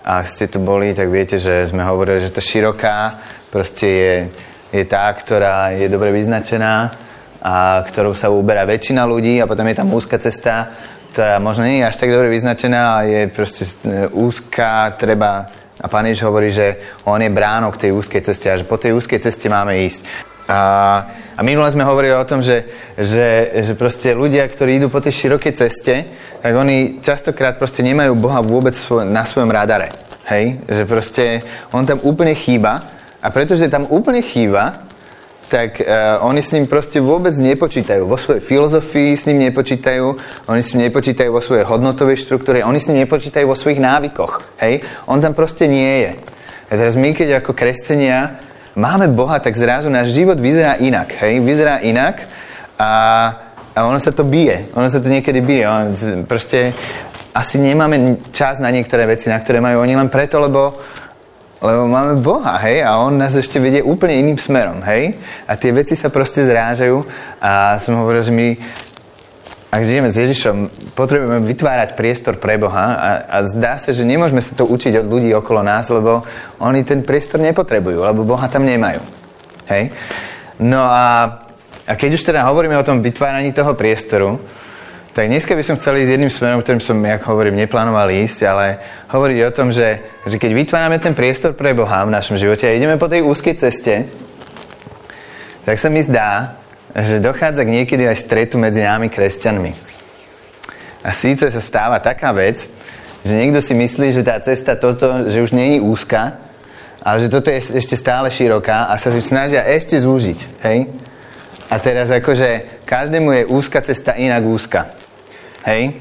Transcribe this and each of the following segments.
A ak ste tu boli, tak viete, že sme hovorili, že tá široká proste je tá, ktorá je dobre vyznačená a ktorou sa uberá väčšina ľudí, a potom je tam úzka cesta, ktorá možno nie je až tak dobre vyznačená a je proste úzka, a Pán Ježiš hovorí, že on je bránou k tej úzkej ceste a že po tej úzkej ceste máme ísť. A minule sme hovorili o tom, že proste ľudia, ktorí idú po tej širokej ceste, tak oni častokrát proste nemajú Boha vôbec na svojom radare. Hej? Že proste on tam úplne chýba, a pretože tam úplne chýba, tak oni s ním proste vôbec nepočítajú. Vo svojej filozofii s ním nepočítajú, oni s ním nepočítajú vo svojej hodnotovej štruktúre, oni s ním nepočítajú vo svojich návykoch. Hej? On tam proste nie je. A teraz my, keď ako kresťania máme Boha, tak zrazu náš život vyzerá inak. Hej? Vyzerá inak a ono sa to bije. Ono sa to niekedy bije. Proste asi nemáme čas na niektoré veci, na ktoré majú oni len preto, lebo máme Boha, hej? A on nás ešte vedie úplne iným smerom, hej? A tie veci sa proste zrážajú a som hovoril, že my, ak žijeme s Ježišom, potrebujeme vytvárať priestor pre Boha a zdá sa, že nemôžeme sa to učiť od ľudí okolo nás, lebo oni ten priestor nepotrebujú, lebo Boha tam nemajú, hej? No a keď už teda hovoríme o tom vytváraní toho priestoru, tak dneska by som chcel ísť jedným smerom, ktorým som, jak hovorím, neplánoval ísť, ale hovoriť o tom, že keď vytvárame ten priestor pre Boha v našom živote a ideme po tej úzkej ceste, tak sa mi zdá, že dochádza k niekedy aj stretu medzi námi kresťanmi. A síce sa stáva taká vec, že niekto si myslí, že tá cesta že už nie je úzka, ale že toto je ešte stále široká a sa snažia ešte zúžiť, hej? A teraz akože každému je úzka cesta inak úzka. Hej?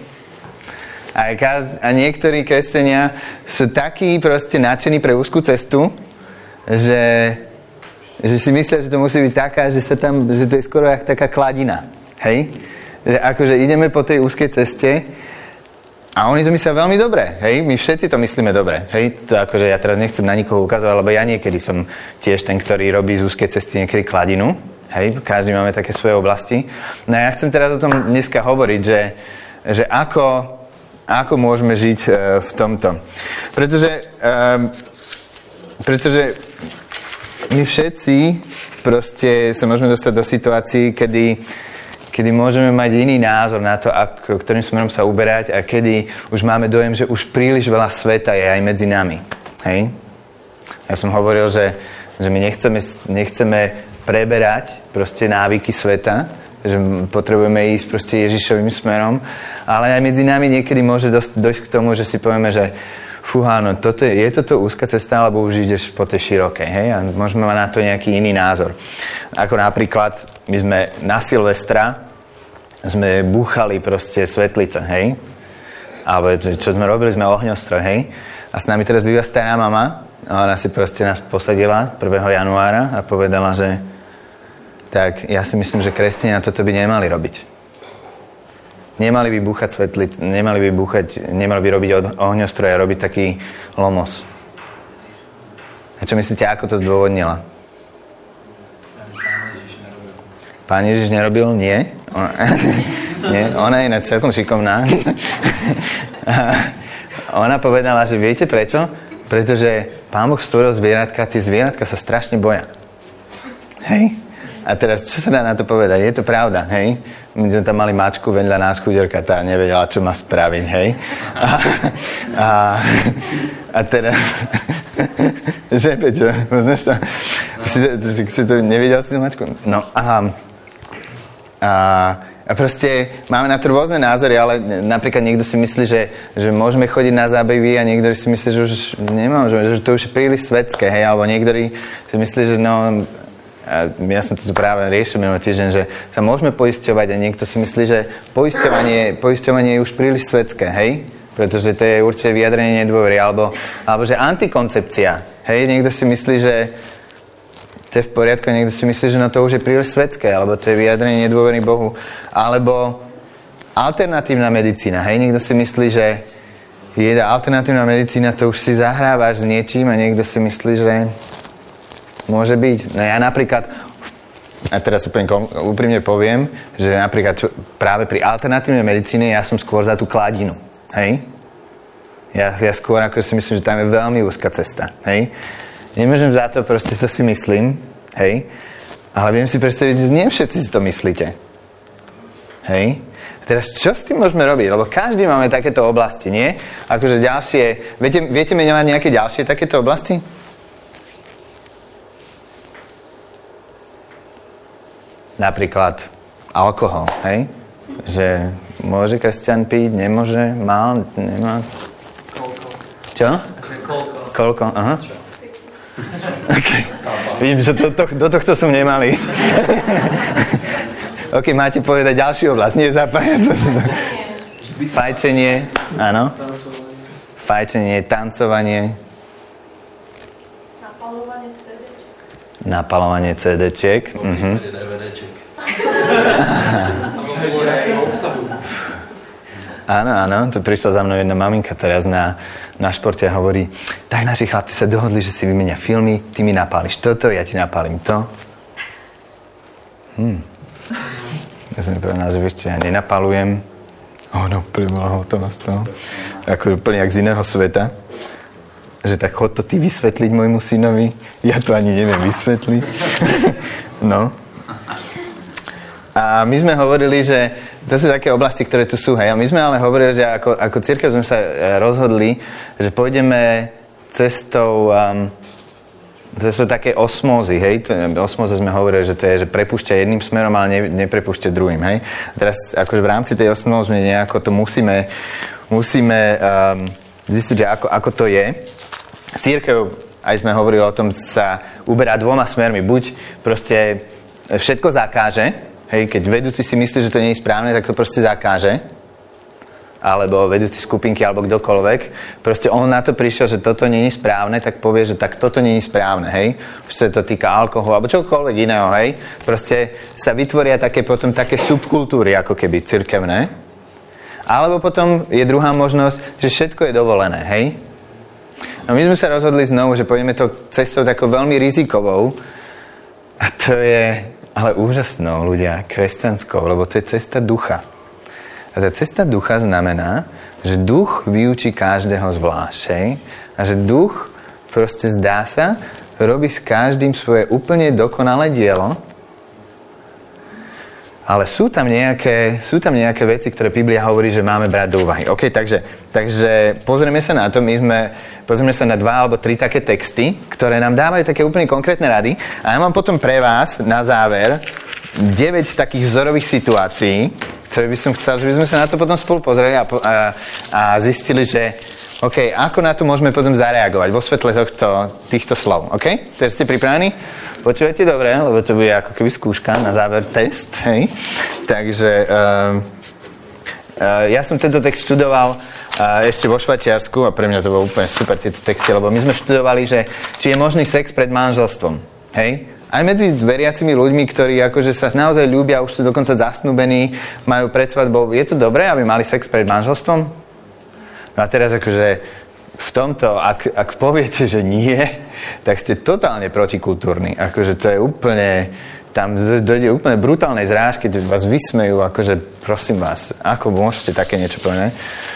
A niektorí kresťania sú takí proste nadšení pre úzkú cestu, že si myslia, že to musí byť taká, že to je skoro jak taká kladina. Hej? Že akože ideme po tej úzkej ceste a oni to myslia veľmi dobre. Hej? My všetci to myslíme dobre. Hej? To akože ja teraz nechcem na nikoho ukazovať, lebo ja niekedy som tiež ten, ktorý robí z úzkej cesty niekedy kladinu. Hej? Každý máme také svoje oblasti. No a ja chcem teraz o tom dneska hovoriť, že ako môžeme žiť v tomto. Pretože my všetci proste sa môžeme dostať do situácií, kedy môžeme mať iný názor na to, ktorým smerom sa uberať a kedy už máme dojem, že už príliš veľa sveta je aj medzi nami. Hej? Ja som hovoril, že my nechceme preberať proste návyky sveta, že potrebujeme ísť proste Ježišovým smerom, ale aj medzi nami niekedy môže dojsť k tomu, že si povieme, že fúha, no je toto úzka cesta, alebo už ideš po tej širokej, hej? A môžeme mať na to nejaký iný názor. Ako napríklad, my sme na Silvestra sme búchali proste svetlice, hej? Alebo čo sme robili, sme ohňostroj, hej? A s nami teraz býva stará mama, a ona si proste nás posadila 1. januára a povedala, že tak ja si myslím, že kresťania toto by nemali robiť. Nemali by búchať svetlice, nemali by robiť ohňostroj a robiť taký lomos. A čo myslíte, ako to zdôvodnila? Pán Ježiš nerobil? Nie. Nie, ona je celkom šikovná. Ona povedala, že viete prečo? Pretože Pán Boh stvoril zvieratka, tie zvieratka sa strašne boja. Hej? A teraz, čo sa dá na to povedať? Je to pravda, hej? My sme tam mali mačku vedľa nás, chuderka, tá nevedela, čo má spraviť, hej? A teraz... Že, Peťo, poznáš to? Si to nevidel si tú mačku? No, aha. A proste máme na to rôzne názory, ale napríklad niekto si myslí, že môžeme chodiť na zábavy a niektorí si myslí, že už nemôžeme, že to už je príliš svetské, hej? Alebo niektorí si myslí, že no... A ja som to tu práve riešil minulý týždeň, že sa môžeme poisťovať a niekto si myslí, že poisťovanie je už príliš svetské, hej? Pretože to je určite vyjadrenie nedôvery, alebo že antikoncepcia, hej? Niekto si myslí, že to je v poriadku, niekto si myslí, že no to už je príliš svetské, alebo to je vyjadrenie nedôvery Bohu, alebo alternatívna medicína, hej? Niekto si myslí, že alternatívna medicína, to už si zahrávaš s niečím a niekto si myslí, že môže byť. No ja napríklad, a teraz úprimne poviem, že napríklad práve pri alternatívnej medicíne ja som skôr za tú kladinu. Hej? Ja skôr ako si myslím, že tam je veľmi úzka cesta. Hej? Nemôžem za to, proste to si myslím. Hej? Ale viem si predstaviť, že nie všetci si to myslíte. Hej? Teraz čo s tým môžeme robiť? Lebo každý máme takéto oblasti, nie? Akože ďalšie... Viete menovať nejaké ďalšie takéto oblasti? Napríklad alkohol, hej? Že môže kresťan piť, nemôže, nemá... Čo? Koľko? Aha. Okay. Vidím, že do tohto som nemal ísť. OK, máte povedať ďalšiu oblasť, nie zapájať. Fajčenie, áno. Fajčenie, tancovanie. Napalovanie CD-čiek. Áno, to prišla za mnou jedna maminka teraz na športe a hovorí, tak naši chlapci sa dohodli, že si vymenia filmy, ty mi napáliš toto, ja ti napálim to. Ja som mi povedal, že vieš čo, ja nenapalujem. Úplne bola hotová z toho. Ako úplne jak z iného sveta. Že tak chod to ty vysvetliť môjmu synovi. Ja to ani neviem vysvetliť. No. A my sme hovorili, že to sú také oblasti, ktoré tu sú, hej. A my sme ale hovorili, že ako cirkev sme sa rozhodli, že pôjdeme cestou také osmózy, hej. Osmóze sme hovorili, že to je, že prepúšťa jedným smerom, ale neprepúšťa druhým, hej. A teraz akože v rámci tej osmózy nejako to musíme zistiť, že ako to je. Cirkev, aj sme hovorili o tom, sa uberá dvoma smermi. Buď proste všetko zakáže. Hej, keď vedúci si myslí, že to nie je správne, tak to proste zakáže. Alebo vedúci skupinky, alebo kdokoľvek. Proste on na to prišiel, že toto nie je správne, tak povie, že tak toto nie je správne, hej. Už sa to týka alkoholu, alebo čokoľvek iného, hej. Proste sa vytvoria potom také subkultúry, ako keby cirkevné. Alebo potom je druhá možnosť, že všetko je dovolené, hej. No my sme sa rozhodli znovu, že pôjdeme to cestou takou veľmi rizikovou. A to je... Ale úžasnou, ľudia, kresťanskou, lebo to je cesta ducha. A tá cesta ducha znamená, že duch vyučí každého zvlášť, hej? A že duch proste zdá sa, robí s každým svoje úplne dokonalé dielo, ale sú tam nejaké veci, ktoré Biblia hovorí, že máme brať do úvahy. OK, takže pozrieme sa na to, pozrieme sa na 2 alebo 3 také texty, ktoré nám dávajú také úplne konkrétne rady. A ja mám potom pre vás na záver 9 takých vzorových situácií, ktoré by som chcel, že by sme sa na to potom spolu pozreli a zistili, že OK, ako na to môžeme potom zareagovať vo svetle týchto slov. OK? Takže ste pripravení? Počúvajte dobre, lebo to bude ako keby skúška, na záver test. Hej? Takže ja som tento text študoval ešte vo Švajčiarsku a pre mňa to bolo úplne super tieto texty, lebo my sme študovali, že či je možný sex pred manželstvom. Hej? Aj medzi veriacimi ľuďmi, ktorí akože sa naozaj ľúbia, už sú dokonca zasnúbení, majú pred svadbou. Je to dobré, aby mali sex pred manželstvom? No a teraz akože v tomto, ak poviete, že nie, tak ste totálne protikultúrni. Akože to je úplne, tam dojde úplne brutálnej zrážky, keď vás vysmejú, akože prosím vás, ako môžete také niečo povedať?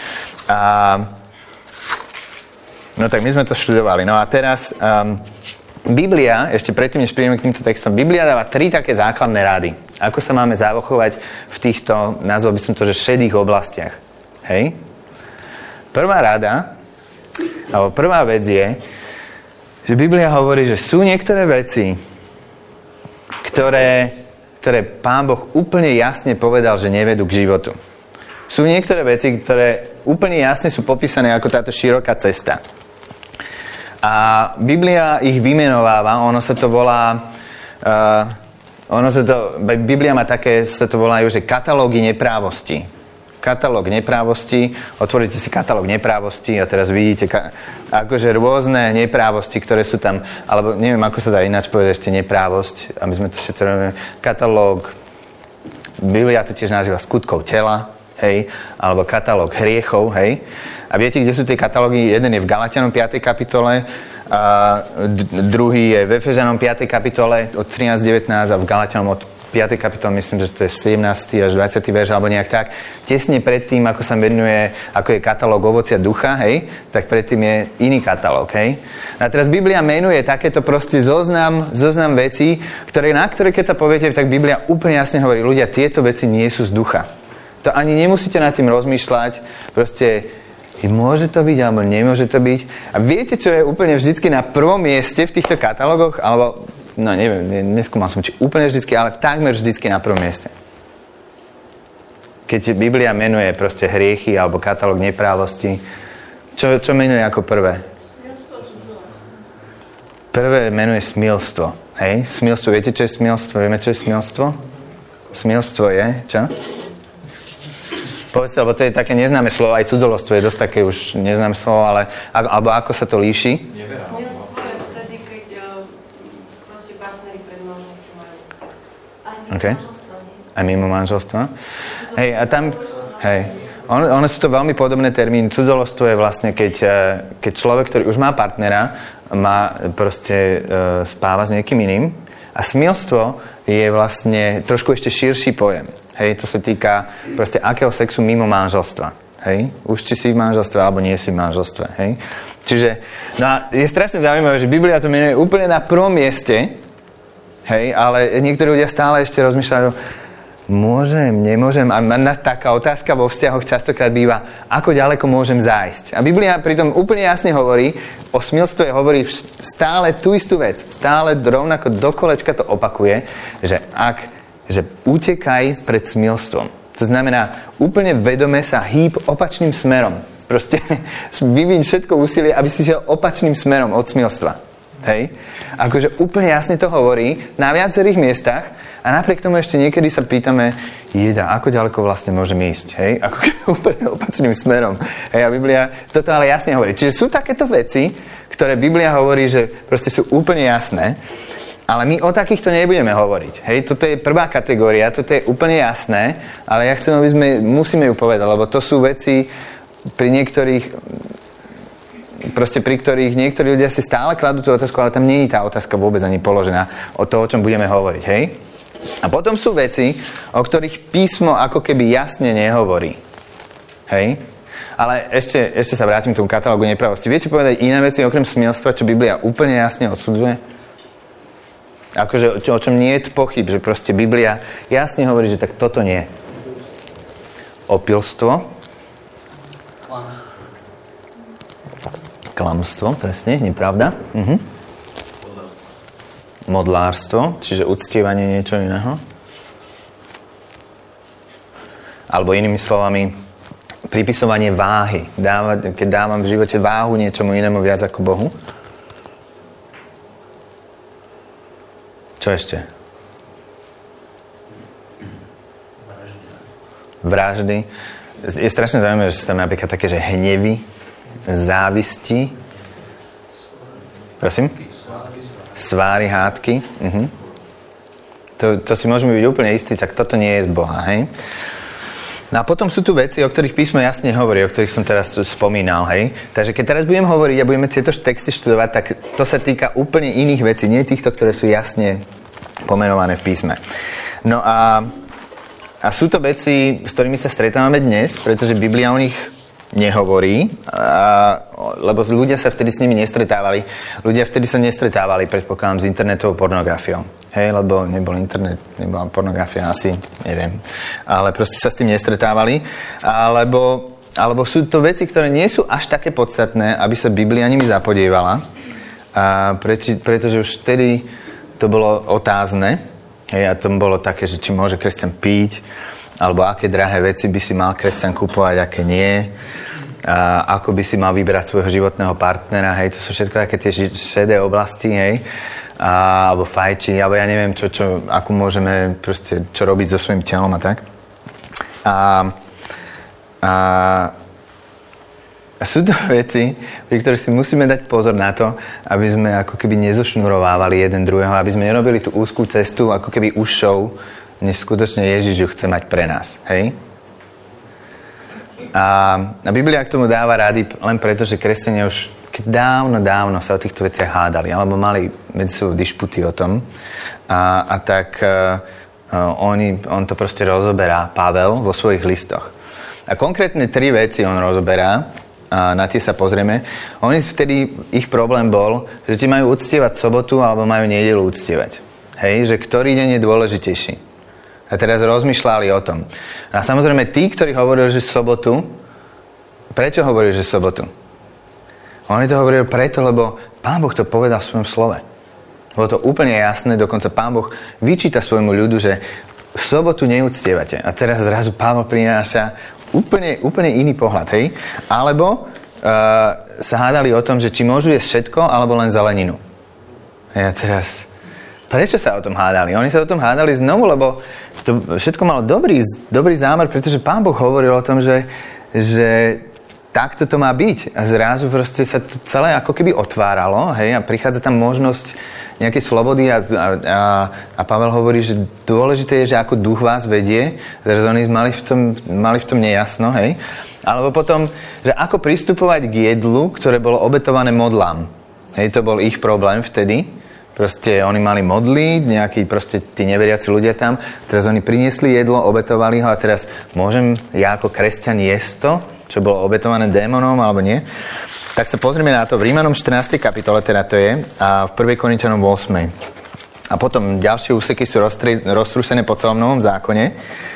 No tak my sme to študovali. No a teraz Biblia, ešte predtým, než prídeme k týmto textom, Biblia dáva 3 také základné rady. Ako sa máme zavochovať v týchto, nazval by som to, že šedých oblastiach. Hej? Prvá rada, alebo prvá vec je, že Biblia hovorí, že sú niektoré veci, ktoré Pán Boh úplne jasne povedal, že nevedú k životu. Sú niektoré veci, ktoré úplne jasne sú popísané ako táto široká cesta. A Biblia ich vymenováva, Biblia má také, sa to volajú, že katalógy neprávosti. Katalóg neprávosti, otvoríte si katalóg neprávosti a teraz vidíte akože rôzne neprávosti, ktoré sú tam, alebo neviem, ako sa dá ináč povedať ešte neprávosť, a my sme to všetci robíme. Katalóg, Biblia to tiež nazýva skutkov tela, hej, alebo katalóg hriechov, hej. A viete, kde sú tie katalógy? Jeden je v Galatianom 5. kapitole, a druhý je v Efežanom 5. kapitole od 13-19 a v Galatianom od 5. kapitole, myslím, že to je 17. až 20. verš, alebo nejak tak. Tesne predtým, ako sa menuje, ako je katalóg ovocia ducha, hej, tak predtým je iný katalóg, hej. A teraz Biblia menuje takéto proste zoznam vecí, na ktoré keď sa poviete, tak Biblia úplne jasne hovorí, ľudia, tieto veci nie sú z ducha. To ani nemusíte nad tým rozmýšľať, proste môže to byť, alebo nemôže to byť. A viete, čo je úplne vždycky na prvom mieste v týchto katalógoch, alebo no neviem, neskúmal som, či úplne vždycky, ale takmer vždycky na prvom mieste. Keď Biblia menuje proste hriechy alebo katalóg neprávosti, čo menuje ako prvé? Prvé menuje smilstvo. Hej? Smilstvo, viete, čo je smilstvo? Vieme, čo je smilstvo? Smilstvo je, čo? Povedzte, lebo to je také neznáme slovo, aj cudzolostvo je dosť také už neznáme slovo, ale alebo ako sa to líši? Okay. Aj mimo manželstva. Hej, a tam, hej, ono sú to veľmi podobné termíny. Cudzolostvo je vlastne, keď človek, ktorý už má partnera, proste spáva s niekým iným. A smilstvo je vlastne trošku ešte širší pojem. Hej, to sa týka proste akého sexu mimo manželstva. Hej, už či si v manželstve, alebo nie si v manželstve. Hej. Čiže, no a je strašne zaujímavé, že Biblia to menuje úplne na prvom mieste. Hej, ale niektorí ľudia stále ešte rozmýšľajú, môžem, nemôžem. A taká otázka vo vzťahoch častokrát býva, ako ďaleko môžem zájsť. A Biblia pritom úplne jasne hovorí, o smilstve hovorí stále tú istú vec. Stále rovnako do kolečka to opakuje, že utekaj pred smilstvom. To znamená, úplne vedome sa hýb opačným smerom. Proste vyviň všetko úsilie, aby si šiel opačným smerom od smilstva. Hej? Akože úplne jasne to hovorí na viacerých miestach a napriek tomu ešte niekedy sa pýtame, ako ďaleko vlastne môžem ísť, hej? Ako úplne opačným smerom. Hej? A Biblia toto ale jasne hovorí. Čiže sú takéto veci, ktoré Biblia hovorí, že proste sú úplne jasné, ale my o takýchto nebudeme hovoriť. Hej? Toto je prvá kategória, toto je úplne jasné, ale ja chcem, aby musíme ju povedať, lebo to sú veci pri niektorých pri ktorých niektorí ľudia si stále kladú tú otázku, ale tam nie je tá otázka vôbec ani položená o to, o čom budeme hovoriť, hej? A potom sú veci, o ktorých písmo ako keby jasne nehovorí. Hej? Ale ešte sa vrátim k tomu katalógu nepravosti. Viete povedať iné veci okrem smilstva, čo Biblia úplne jasne odsudzuje? Akože o čom nie je pochyb, že proste Biblia jasne hovorí, že tak toto nie. Opilstvo. Klamstvo, presne, nepravda. Modlárstvo, čiže uctievanie niečo iného. Alebo inými slovami, pripisovanie váhy. Keď dávam v živote váhu niečomu inému viac ako Bohu. Čo ešte? Vraždy. Je strašne zaujímavé, že sú tam napríklad také, že hnevy, závisti. Prosím? Sváry, hádky. To si môžeme byť úplne istí, tak toto nie je z Boha, hej? No a potom sú tu veci, o ktorých písmo jasne hovorí, o ktorých som teraz spomínal, hej? Takže keď teraz budem hovoriť a budeme tieto texty študovať, tak to sa týka úplne iných vecí, nie týchto, ktoré sú jasne pomenované v písme. No a sú to veci, s ktorými sa stretávame dnes, pretože Biblia o nich nehovorí, lebo ľudia sa vtedy s nimi nestretávali. Ľudia vtedy sa nestretávali, predpokladám, s internetovou pornografiou. Hej, lebo nebol internet, nebola pornografia, asi, neviem. Ale proste sa s tým nestretávali. Alebo sú to veci, ktoré nie sú až také podstatné, aby sa Biblia nimi zapodievala. Pretože už vtedy to bolo otázne. Hej, a to bolo také, že či môže kresťan piť, alebo aké drahé veci by si mal kresťan kupovať, aké nie. Ako by si mal vyberať svojho životného partnera. Hej, to sú všetko také tie šedé oblasti, hej. Alebo fajči, alebo ja neviem, ako môžeme proste, čo robiť so svojím telom a tak. A sú to veci, pri ktorých si musíme dať pozor na to, aby sme ako keby nezošnurovávali jeden druhého, aby sme nerobili tú úzkú cestu, ako keby užšou, než skutočne Ježiš ju chce mať pre nás. Hej? A Biblia k tomu dáva rady len preto, že kresťania už dávno sa o týchto veciach hádali, alebo mali medzi sebou dišputy o tom. Tak On to proste rozoberá, Pavel, vo svojich listoch. A konkrétne 3 veci on rozoberá, a na tie sa pozrieme. Oni vtedy, ich problém bol, že či majú uctievať sobotu, alebo majú nedeľu uctievať. Hej, že ktorý deň je dôležitejší. A teraz rozmýšľali o tom. A samozrejme tí, ktorí hovorili, že sobotu, prečo hovorili, že sobotu? Oni to hovorili preto, lebo Pán Boh to povedal v svojom slove. Bolo to úplne jasné, dokonca Pán Boh vyčíta svojmu ľudu, že v sobotu neúctievate. A teraz zrazu Pavel prináša úplne iný pohľad, hej? Alebo sa hádali o tom, že či môžu jesť všetko, alebo len zeleninu. A teraz, prečo sa o tom hádali? Oni sa o tom hádali znovu, lebo to všetko malo dobrý zámer, pretože Pán Boh hovoril o tom, že takto to má byť. A zrazu proste sa to celé ako keby otváralo, hej? A prichádza tam možnosť nejakej slobody a Pavel hovorí, že dôležité je, že ako duch vás vedie. Teraz oni mali v tom nejasno, hej? Alebo potom, že ako pristupovať k jedlu, ktoré bolo obetované modlám. Hej, to bol ich problém vtedy. Proste oni mali modliť, nejakí proste tí neveriaci ľudia tam. Teraz oni priniesli jedlo, obetovali ho a teraz môžem ja ako kresťan jesť to, čo bolo obetované démonom, alebo nie? Tak sa pozrieme na to v Rímanom 14. kapitole, teda to je, a v 1. Korinťanom 8. A potom ďalšie úseky sú roztrúsené po celom Novom zákone.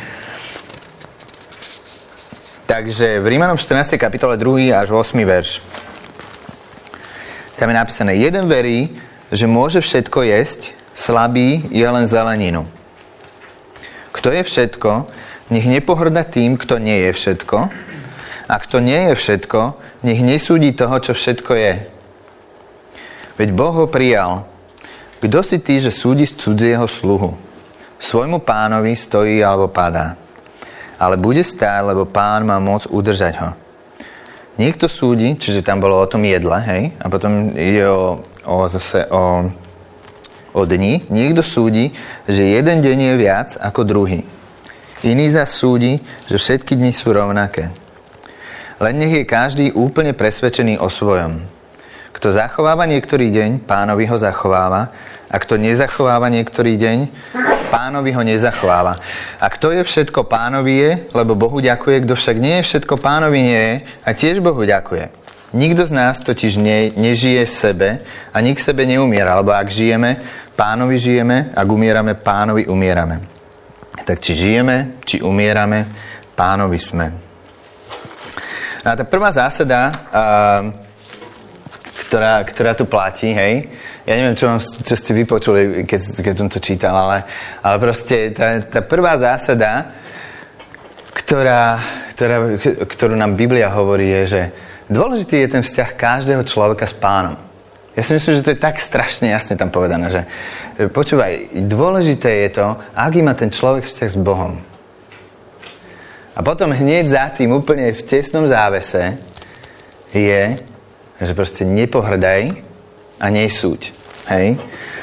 Takže v Rímanom 14. kapitole 2. až 8. verš. Tam je napísané: jeden verí, že môže všetko jesť, slabý je len zeleninu. Kto je všetko, nech nepohrda tým, kto nie je všetko. A kto nie je všetko, nech nesúdi toho, čo všetko je. Veď Boh ho prijal. Kto si ty, že súdi z cudzieho sluhu? Svojmu pánovi stojí alebo padá. Ale bude stáť, lebo pán má moc udržať ho. Niekto súdi, čiže tam bolo o tom jedle, hej? A potom ide o dni. Niekto súdi, že jeden deň je viac ako druhý. Iný zas súdi, že všetky dni sú rovnaké. Len nech je každý úplne presvedčený o svojom. Kto zachováva niektorý deň, pánovi ho zachováva, a kto nezachováva niektorý deň, pánovi ho nezachováva. A kto je všetko pánovi je, lebo Bohu ďakuje, kto však nie je všetko pánovi nie je, a tiež Bohu ďakuje. Nikto z nás totiž nežije sebe a nik sebe neumiera, lebo ak žijeme, pánovi žijeme, ak umierame, pánovi umierame. Tak či žijeme, či umierame, pánovi sme. A tá prvá zásada, ktorá tu platí, hej, ja neviem, čo ste vypočuli, keď som to čítal, ale proste tá prvá zásada, ktorú nám Biblia hovorí, je, že dôležitý je ten vzťah každého človeka s Pánom. Ja si myslím, že to je tak strašne jasne tam povedané, že počúvaj, dôležité je to, aký má ten človek vzťah s Bohom. A potom hneď za tým, úplne v tesnom závese, je, že proste nepohrdaj a nesúď. Hej?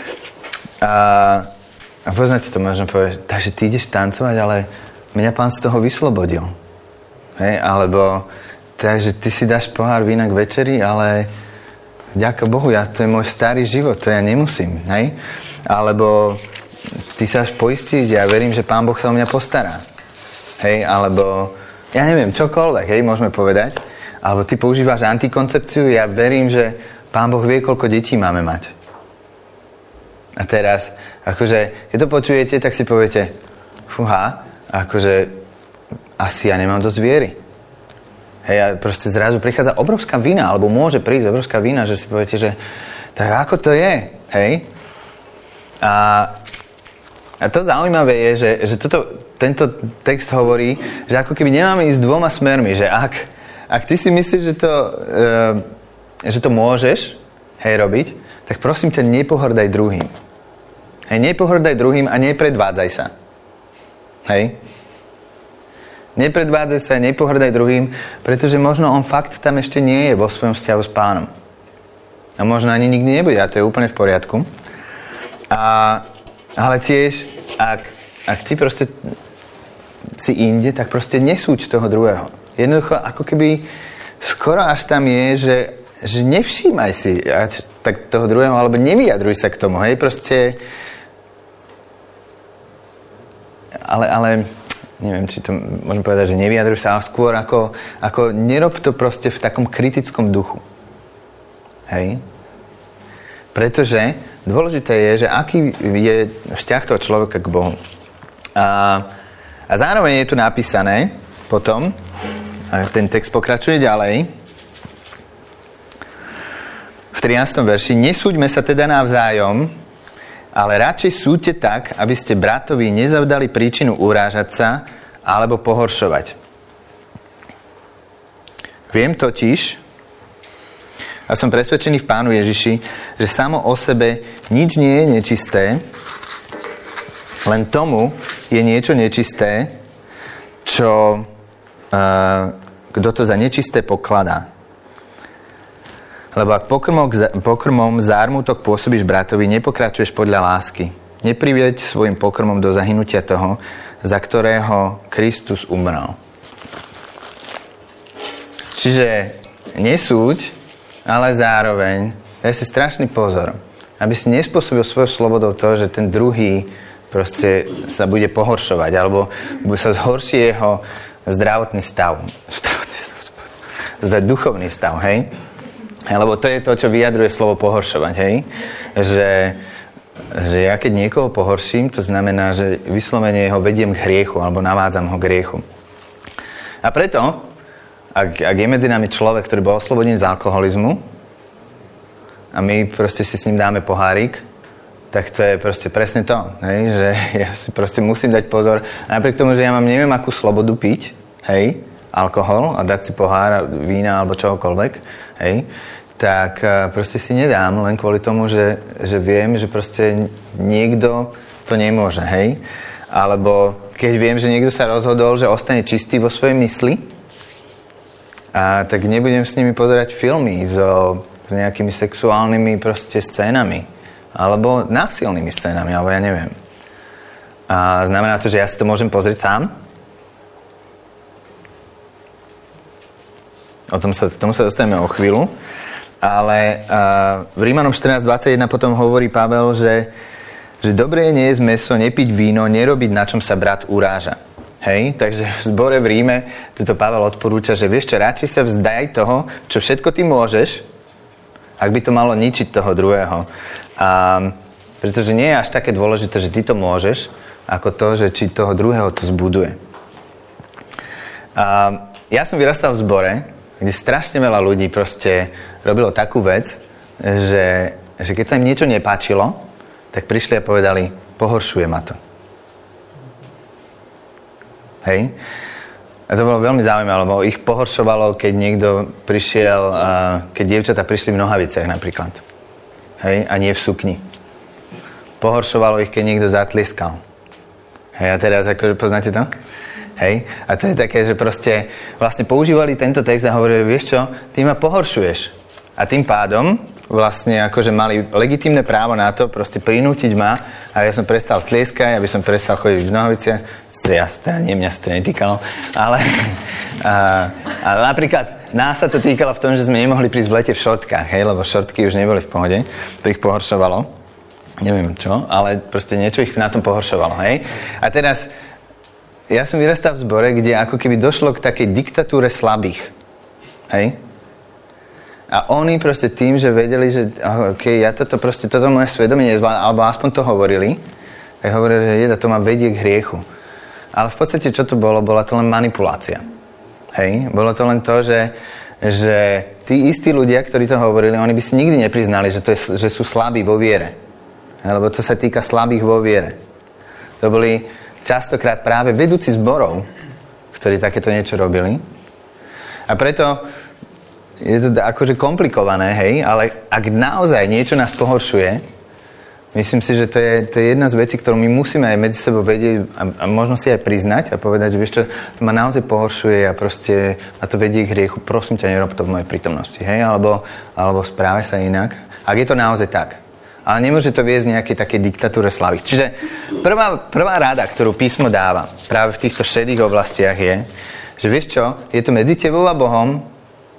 A poznáte to, možno povedať, takže ty ideš tancovať, ale mňa Pán z toho vyslobodil. Hej? Alebo, takže ty si dáš pohár vína k večeri, ale ďaká Bohu, to je môj starý život, to ja nemusím. Hej? Alebo ty sa až poistiť, ja verím, že Pán Boh sa o mňa postará. Hej, alebo, ja neviem, čokoľvek, hej, môžeme povedať. Alebo ty používaš antikoncepciu, ja verím, že Pán Boh vie, koľko detí máme mať. A teraz, akože, keď to počujete, tak si poviete, fúha, akože, asi ja nemám dosť viery. Hej, a proste zrazu prichádza obrovská vina, alebo môže prísť obrovská vina, že si poviete, že tak ako to je, hej? A to zaujímavé je, že tento text hovorí, že ako keby nemáme ísť dvoma smermi, že ak ty si myslíš, že to môžeš, hej, robiť, tak prosím ťa, nepohrdaj druhým. Hej, nepohrdaj druhým a nepredvádzaj sa. Hej? Nepredvádzaj sa, nepohrdaj druhým, pretože možno on fakt tam ešte nie je vo svojom vzťahu s Pánom. A možno ani nikdy nebude, a to je úplne v poriadku. Ale tiež, ak ty proste si inde, tak proste nesúď toho druhého. Jednoducho, ako keby skoro až tam je, že nevšímaj si tak toho druhého, alebo nevyjadruj sa k tomu, hej, proste ale neviem, či to môžem povedať, že nevyjadruj sa, ale skôr ako nerob to proste v takom kritickom duchu. Hej? Pretože dôležité je, že aký je vzťah toho človeka k Bohu. A zároveň je tu napísané potom, a ten text pokračuje ďalej, v 13. verši, nesúďme sa teda navzájom, ale radšej súďte tak, aby ste bratovi nezavdali príčinu urážať sa alebo pohoršovať. Viem totiž, a som presvedčený v Pánu Ježiši, že samo o sebe nič nie je nečisté, len tomu je niečo nečisté, čo kto to za nečisté pokladá. Lebo ak pokrmom zármutok pôsobíš bratovi, nepokračuješ podľa lásky. Neprivieď svojim pokrmom do zahynutia toho, za ktorého Kristus umrel. Čiže nesúď, ale zároveň daj si strašný pozor, aby si nespôsobil svojou slobodou to, že ten druhý proste sa bude pohoršovať, alebo sa zhorší jeho zdravotný stav. Duchovný stav, hej? Lebo to je to, čo vyjadruje slovo pohoršovať, hej? Že ja keď niekoho pohorším, to znamená, že vyslovene ho vediem k hriechu, alebo navádzam ho k hriechu. A preto, ak je medzi nami človek, ktorý bol oslobodený z alkoholizmu a my proste si s ním dáme pohárik, tak to je proste presne to, hej? Že ja si proste musím dať pozor. A napriek tomu, že ja mám neviem akú slobodu piť, hej, alkohol a dať si pohár vína alebo čohokoľvek, hej, tak proste si nedám len kvôli tomu, že viem, že proste niekto to nemôže, hej. Alebo keď viem, že niekto sa rozhodol, že ostane čistý vo svojej mysli, tak nebudem s nimi pozerať filmy s nejakými sexuálnymi proste scénami. Alebo násilnými scénami, alebo ja neviem. A znamená to, že ja si to môžem pozrieť sám? Tomu sa dostaneme o chvíľu. Ale v Rímanom 14.21 potom hovorí Pavel, že dobre nie je mäso, nepiť víno, nerobiť, na čom sa brat uráža. Hej? Takže v zbore v Ríme toto Pavel odporúča, že vieš čo, radšej sa vzdaj toho, čo všetko ty môžeš, ak by to malo ničiť toho druhého. Pretože nie je až také dôležité, že ty to môžeš, ako to, že či toho druhého to zbuduje. Ja som vyrastal v zbore, kde strašne veľa ľudí proste robilo takú vec, že keď sa im niečo nepáčilo, tak prišli a povedali, pohoršuje ma to. Hej? A to bolo veľmi zaujímavé, lebo ich pohoršovalo, keď niekto prišiel, keď dievčatá prišli v nohaviciach napríklad. Hej? A nie v sukni. Pohoršovalo ich, keď niekto zatlieskal. Hej, a teraz, akože poznáte to? Hej? A to je také, že proste vlastne používali tento text a hovorili, vieš čo, ty ma pohoršuješ. A tým pádom vlastne akože mali legitímne právo na to proste prinútiť ma a ja som prestal tlieskať, aby som prestal chodiť v nohaviciach. Mňa sa to netýkalo. Ale napríklad nás sa to týkalo v tom, že sme nemohli prísť v lete v šortkách, hej, lebo šortky už neboli v pohode. To ich pohoršovalo. Neviem čo, ale proste niečo ich na tom pohoršovalo, hej. A teraz ja som vyrastal v zbore, kde ako keby došlo k takej diktatúre slabých. Hej? A oni proste tým, že vedeli, že ja toto moje svedomie nezvládam, alebo aspoň to hovorili, tak hovorili, že to ma vedie k hriechu. Ale v podstate čo to bolo? Bola to len manipulácia. Hej? Bolo to len to, že tí istí ľudia, ktorí to hovorili, oni by si nikdy nepriznali, že sú slabí vo viere. Lebo to sa týka slabých vo viere. To boli častokrát práve vedúci zborov, ktorí takéto niečo robili. A preto je to akože komplikované, hej, ale ak naozaj niečo nás pohoršuje, myslím si, že to je jedna z vecí, ktorú my musíme aj medzi sebou vedieť a možno si aj priznať a povedať, že vieš čo, to ma naozaj pohoršuje a proste ma to vedie k hriechu, prosím ťa, nerob to v mojej prítomnosti, hej, alebo správaj sa inak, ak je to naozaj tak. Ale nemôže to viesť nejakej takej diktatúre slabých. Čiže prvá rada, ktorú písmo dáva práve v týchto šedých oblastiach je, že vieš čo, je to medzi tebou a Bohom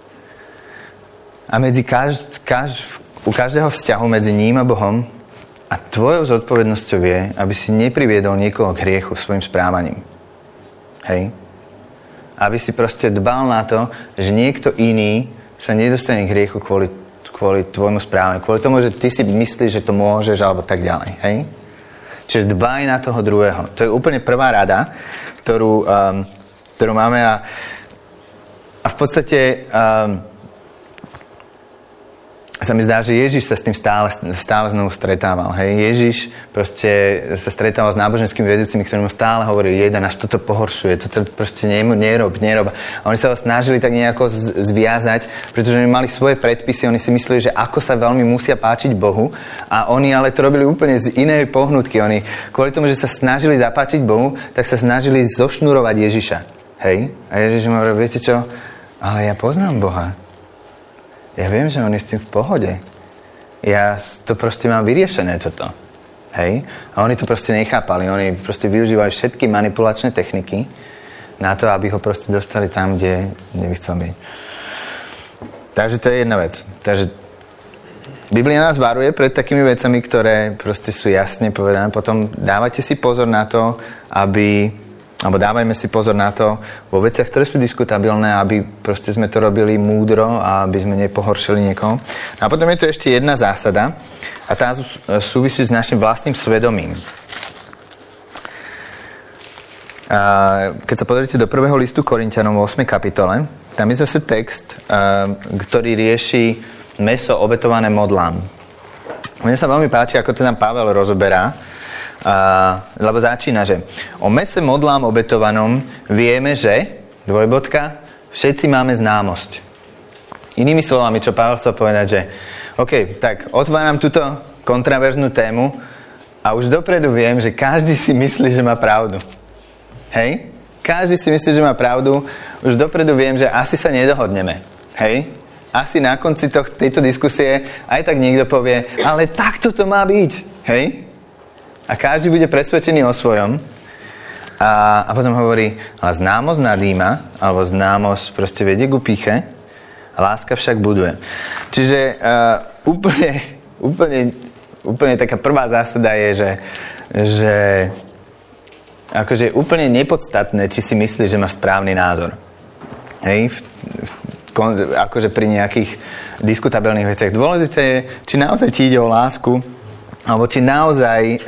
a medzi u každého vzťahu medzi ním a Bohom A tvojou zodpovednosťou je, aby si nepriviedol niekoho k hriechu svojim správaním. Hej? Aby si proste dbal na to, že niekto iný sa nedostane k hriechu kvôli tvojmu správaniu. Kvôli tomu, že ty si myslíš, že to môžeš, alebo tak ďalej. Hej? Čiže dbaj na toho druhého. To je úplne prvá rada, ktorú máme a v podstate sa mi zdá, že Ježiš sa s tým stále znovu stretával. Hej? Ježiš proste sa stretával s náboženskými vedúcimi, ktorí mu stále hovorili, jeden až toto pohoršuje, toto proste nerob. A oni sa ho snažili tak nejako zviazať, pretože oni mali svoje predpisy, oni si mysleli, že ako sa veľmi musia páčiť Bohu a oni ale to robili úplne z inej pohnutky. Oni kvôli tomu, že sa snažili zapáčiť Bohu, tak sa snažili zošnurovať Ježiša. Hej? A Ježiš mu hovoril, viete čo, ale ja poznám Boha. Ja viem, že on je s tým v pohode. Ja to proste mám vyriešené toto. Hej? A oni to proste nechápali. Oni proste využívali všetky manipulačné techniky na to, aby ho proste dostali tam, kde by chcel byť. Takže to je jedna vec. Takže Biblia nás varuje pred takými vecami, ktoré proste sú jasne povedané. Potom dávajte si pozor na to, alebo dávajme si pozor na to vo veciach, ktoré sú diskutabilné, aby proste sme to robili múdro a aby sme nepohoršili niekoho. A potom je tu ešte jedna zásada a tá súvisí s našim vlastným svedomím. Keď sa pozrite do 1. listu Korinťanom v 8. kapitole, tam je zase text, ktorý rieši mäso obetované modlám. Mne sa veľmi páči, ako to tam Pavel rozoberá, lebo začína, že o mäse modlám obetovanom vieme, že všetci máme známosť. Inými slovami, čo Pavel chcel povedať, že OK, tak otváram túto kontraverznú tému a už dopredu viem, že každý si myslí, že má pravdu. Hej? Každý si myslí, že má pravdu. Už dopredu viem, že asi sa nedohodneme. Hej? Asi na konci tejto diskusie aj tak niekto povie, ale takto to má byť. Hej? A každý bude presvedčený o svojom. A potom hovorí, ale známosť nadýma, alebo známosť proste vedie ku pýche, a láska však buduje. Čiže úplne taká prvá zásada je, že akože je úplne nepodstatné, či si myslíš, že máš správny názor. Hej? Akože pri nejakých diskutabilných veciach. Dôležité je, či naozaj ti ide o lásku, alebo či naozaj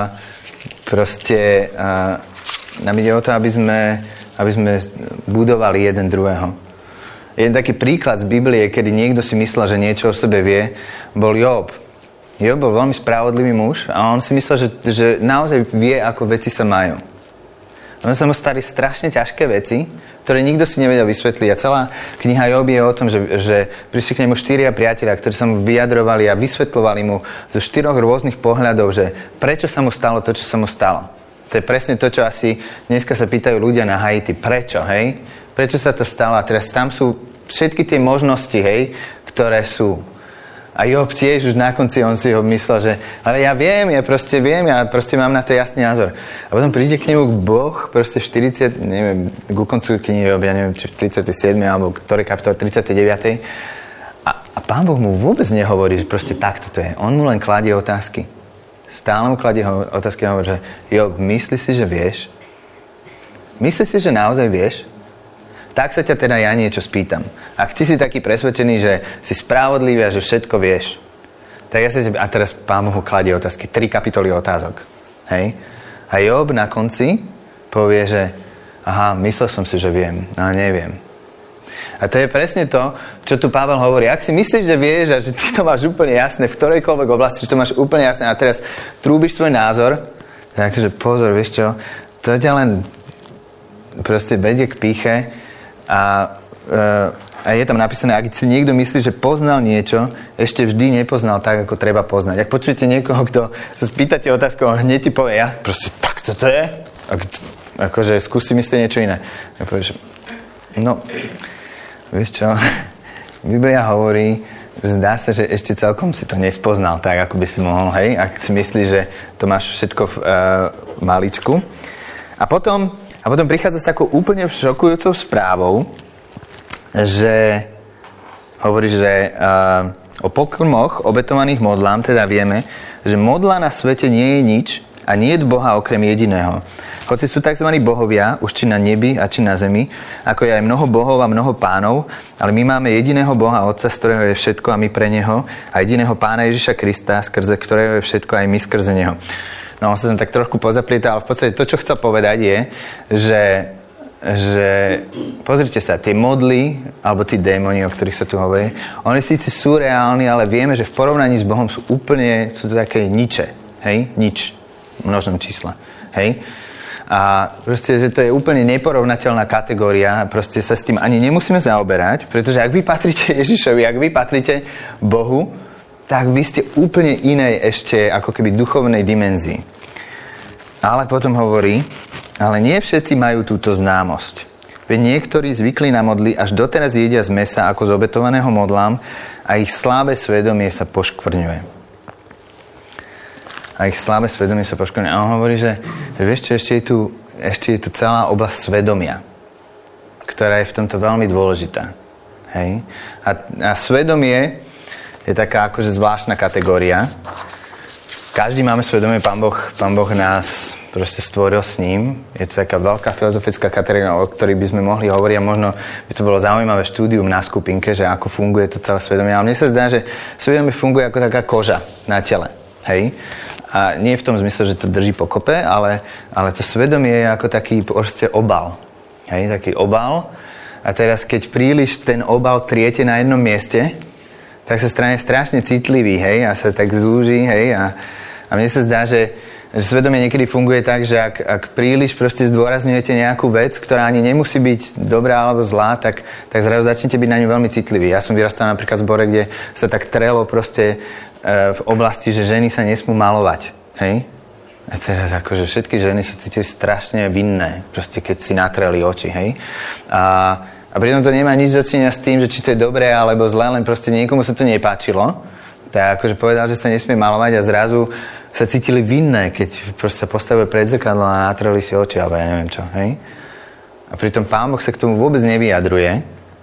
nám ide o to, aby sme budovali jeden druhého. Jeden taký príklad z Biblie, kedy niekto si myslel, že niečo o sebe vie, bol Job. Job bol veľmi spravodlivý muž a on si myslel, že naozaj vie, ako veci sa majú. On sa mu stali strašne ťažké veci, ktoré nikto si nevedel vysvetliť. A celá kniha Job je o tom, že prišli k nemu 4 priatelia, ktorí sa mu vyjadrovali a vysvetľovali mu zo 4 rôznych pohľadov, že prečo sa mu stalo to, čo sa mu stalo. To je presne to, čo asi dneska sa pýtajú ľudia na Haiti. Prečo, hej? Prečo sa to stalo? A teraz tam sú všetky tie možnosti, hej, ktoré sú. A Job tiež už na konci on si ho myslel, že ale ja proste mám na to jasný názor. A potom príde k nemu Boh, proste v 40, neviem, ku koncu knihy Job, ja neviem, či v 37. alebo ktoré kapitole, 39. A Pán Boh mu vôbec nehovorí, že proste takto to je. On mu len kladie otázky. Stále mu kladie otázky a hovorí, že Job, myslíš si, že vieš? Myslíš si, že naozaj vieš? Tak sa ťa teda ja niečo spýtam. Ak ty si taký presvedčený, že si spravodlivý a že všetko vieš, tak ja sa a teraz Pán Bohu kladie otázky. 3 kapitoly otázok. Hej? A Job na konci povie, že aha, myslel som si, že viem, ale neviem. A to je presne to, čo tu Pavel hovorí. Ak si myslíš, že vieš a že ty to máš úplne jasné v ktorejkoľvek oblasti, že to máš úplne jasné a teraz trúbiš svoj názor, takže pozor, vieš čo, to ťa len proste vedie k pýche. A je tam napísané, ak si niekto myslí, že poznal niečo, ešte vždy nepoznal tak, ako treba poznať. Ak počujete niekoho, kto sa spýtate otázku, on hneď ti povie, ja proste takto to je? Akože skúsi myslieť niečo iné. Ja poviem, že no, vieš čo, Biblia hovorí, že zdá sa, že ešte celkom si to nespoznal tak, ako by si mohol, hej? Ak si myslíš, že to máš všetko v maličku. A potom prichádza s takou úplne šokujúcou správou, že hovorí, že O pokrmoch obetovaných modlám teda vieme, že modla na svete nie je nič a nie je Boha okrem jediného. Hoci sú tzv. Bohovia, už či na nebi a či na zemi, ako je aj mnoho bohov a mnoho pánov, ale my máme jediného Boha Otca, z ktorého je všetko a my pre Neho, a jediného Pána Ježiša Krista, skrze ktorého je všetko aj my skrze Neho. No, on sa tam tak trošku pozaplietal, ale v podstate to, čo chcel povedať je, že pozrite sa, tie modly, alebo tí démoni, o ktorých sa tu hovorí, oni síce sú reálni, ale vieme, že v porovnaní s Bohom sú to také niče, hej, nič, v množnom čísle, hej. A proste, že to je úplne neporovnateľná kategória, proste sa s tým ani nemusíme zaoberať, pretože ak vy patríte Ježišovi, ak vy patríte Bohu, tak vy ste úplne inej ešte ako keby duchovnej dimenzii. Ale potom hovorí, ale nie všetci majú túto známosť. Veď niektorí zvykli na modly, až doteraz jedia z mesa ako z obetovaného modlám a ich slabé svedomie sa poškvrňuje. A on hovorí, že vieš čo, ešte je tu celá oblasť svedomia, ktorá je v tomto veľmi dôležitá. Hej? A svedomie je taká akože zvláštna kategória. Každý máme svedomie, Pán Boh nás proste stvoril s ním. Je to taká veľká filozofická kategória, o ktorej by sme mohli hovoriť, a možno by to bolo zaujímavé štúdium na skupinke, že ako funguje to celé svedomie. Ale mne sa zdá, že svedomie funguje ako taká koža na tele. Hej? A nie v tom zmysle, že to drží pokope, ale to svedomie je ako taký proste obal. Hej? Taký obal. A teraz, keď príliš ten obal triete na jednom mieste, tak sa stane strašne citlivý, hej, a sa tak zúži, hej, a mne sa zdá, že svedomie niekedy funguje tak, že ak príliš proste zdôrazňujete nejakú vec, ktorá ani nemusí byť dobrá alebo zlá, tak zrazu začnete byť na ňu veľmi citlivý. Ja som vyrastal napríklad v zbore, kde sa tak trelo proste v oblasti, že ženy sa nesmú malovať, hej. A teraz akože všetky ženy sa cítili strašne vinné, proste keď si natreli oči, hej. A pritom to nemá nič dočinenia s tým, že či to je dobré alebo zlé, len proste niekomu sa to nepáčilo. Tak akože povedal, že sa nesmie malovať a zrazu sa cítili vinné, keď proste sa postavili pred zrkadlom a natreli si oči, alebo ja neviem čo, hej. A pritom Pán Boh sa k tomu vôbec nevyjadruje.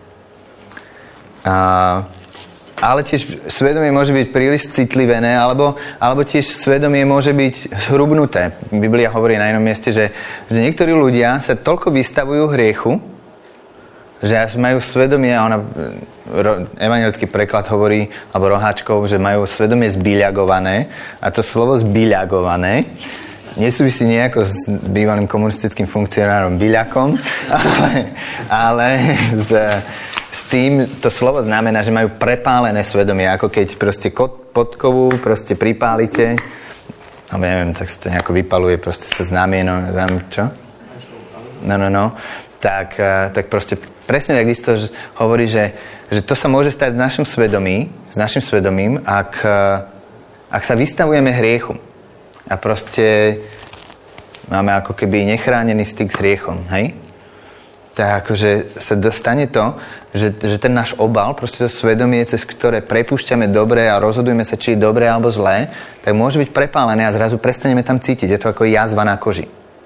Ale tiež svedomie môže byť príliš citlivené, alebo tiež svedomie môže byť zhrubnuté. Biblia hovorí na jednom mieste, že niektorí ľudia sa toľko vystavujú hriechu, že majú svedomie, a evanjelický preklad hovorí, alebo Roháčkov, že majú svedomie zbyľagované, a to slovo zbyľagované nesúvisí nejako s bývalým komunistickým funkcionárom Byľakom, ale s tým to slovo znamená, že majú prepálené svedomie, ako keď proste podkovu proste pripálite, alebo neviem, tak sa to nejako vypaluje, proste sa znamieno, čo? No. Tak proste presne takisto hovorí, že to sa môže stať s našim svedomím, ak sa vystavujeme hriechu. A proste máme ako keby nechránený styk s hriechom, hej? Tak akože sa dostane to, že ten náš obal, proste to svedomie, cez ktoré prepúšťame dobre a rozhodujeme sa, či je dobré alebo zlé, tak môže byť prepálené a zrazu prestaneme tam cítiť. Je to ako jazva na koži.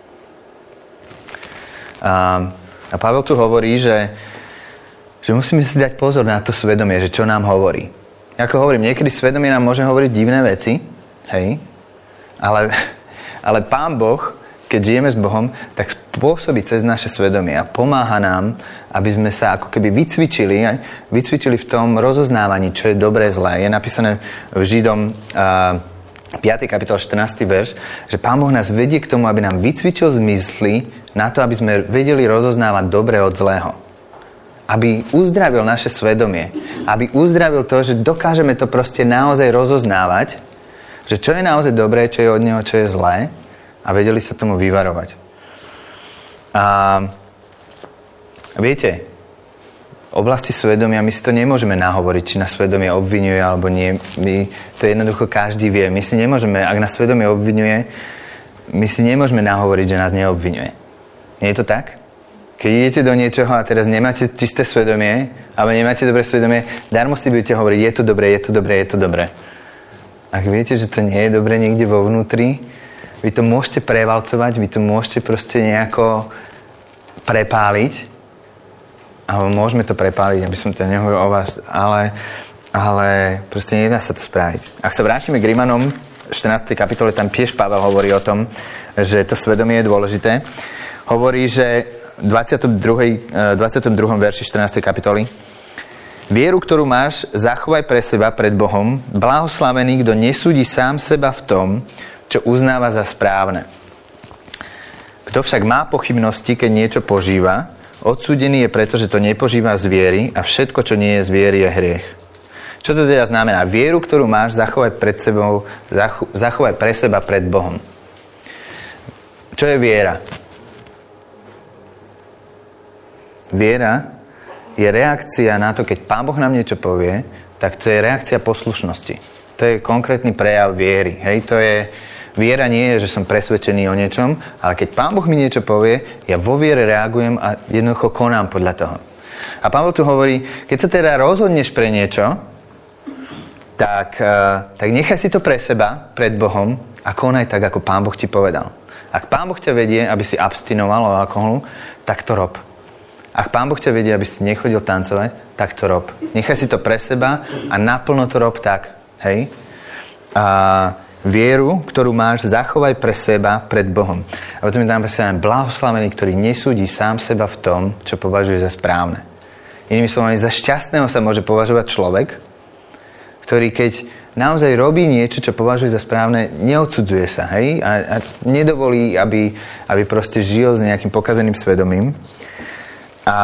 A Pavel tu hovorí, že musíme si dať pozor na to svedomie, že čo nám hovorí. Ako hovorím, niekedy svedomie nám môže hovoriť divné veci, hej? Ale Pán Boh, keď žijeme s Bohom, tak spôsobí cez naše svedomie a pomáha nám, aby sme sa ako keby vycvičili v tom rozoznávaní, čo je dobré, zlé. Je napísané v Židom 5. kapitol 14. verš, že Pán Boh nás vedie k tomu, aby nám vycvičil zmysly na to, aby sme vedeli rozoznávať dobre od zlého. Aby uzdravil naše svedomie. Aby uzdravil to, že dokážeme to proste naozaj rozoznávať, že čo je naozaj dobré, čo je od neho, čo je zlé, a vedeli sa tomu vyvarovať. A viete, v oblasti svedomia my si to nemôžeme nahovoriť, či nás svedomie obviňuje alebo nie. To jednoducho každý vie. My si nemôžeme, ak nás svedomie obviňuje, my si nemôžeme nahovoriť, že nás neobviňuje. Nie je to tak? Keď idete do niečoho a teraz nemáte čisté svedomie, alebo nemáte dobré svedomie, darmo si budete hovoriť, je to dobré, je to dobré, je to dobré. Ak viete, že to nie je dobré niekde vo vnútri, vy to môžete prevalcovať, vy to môžete proste nejako prepáliť, alebo môžeme to prepáliť, aby som to nehovoril o vás, ale ale proste nedá sa to spraviť. Ak sa vrátime k Rímanom, 14. kapitole, tam tiež Pavel hovorí o tom, že to svedomie je dôležité. Hovorí, že v 22. verši 14. kapitoly: Vieru, ktorú máš, zachovaj pre seba pred Bohom. Blahoslavený, kto nesúdi sám seba v tom, čo uznáva za správne. Kto však má pochybnosti, keď niečo požíva, odsúdený je preto, že to nepožíva z viery a všetko, čo nie je z viery, je hriech. Čo to teda znamená? Vieru, ktorú máš, zachovaj pred sebou, zachovaj pre seba pred Bohom. Čo je viera? Viera je reakcia na to, keď Pán Boh nám niečo povie, tak to je reakcia poslušnosti. To je konkrétny prejav viery. Hej, to je, viera nie je, že som presvedčený o niečom, ale keď Pán Boh mi niečo povie, ja vo viere reagujem a jednoducho konám podľa toho. A Pavol tu hovorí, keď sa teda rozhodneš pre niečo, tak nechaj si to pre seba, pred Bohom a konaj tak, ako Pán Boh ti povedal. Ak Pán Boh ťa vedie, aby si abstinoval od alkoholu, tak to rob. Ak Pán Boh ťa vedie, aby si nechodil tancovať, tak to rob. Nechaj si to pre seba a naplno to rob tak. Hej? A vieru, ktorú máš, zachovaj pre seba, pred Bohom. A potom je tam napísané: blahoslavený, ktorý nesúdi sám seba v tom, čo považuje za správne. Inými slovami, za šťastného sa môže považovať človek, ktorý keď naozaj robí niečo, čo považuje za správne, neodsudzuje sa, hej? A nedovolí, aby proste žil s nejakým pokazeným svedomím. A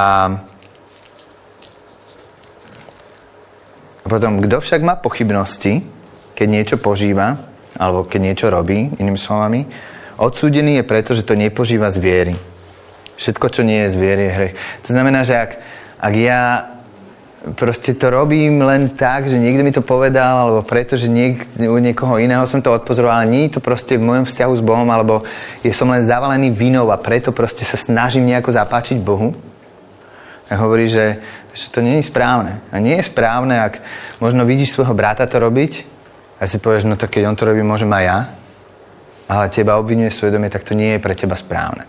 potom, kto však má pochybnosti, keď niečo požíva, alebo keď niečo robí, inými slovami, odsúdený je preto, že to nepožíva z viery. Všetko, čo nie je z viery, je hriech. To znamená, že ak ja proste to robím len tak, že niekto mi to povedal, alebo preto, že u niekoho iného som to odpozoroval, ale nie je to proste v mojom vzťahu s Bohom, alebo som len zavalený vinou a preto proste sa snažím nejako zapáčiť Bohu. A hovorí, že to nie je správne. A nie je správne, ak možno vidíš svojho brata to robiť a si povieš, no tak keď on to robí, môžem aj ja, ale teba obviňuje svedomie, tak to nie je pre teba správne.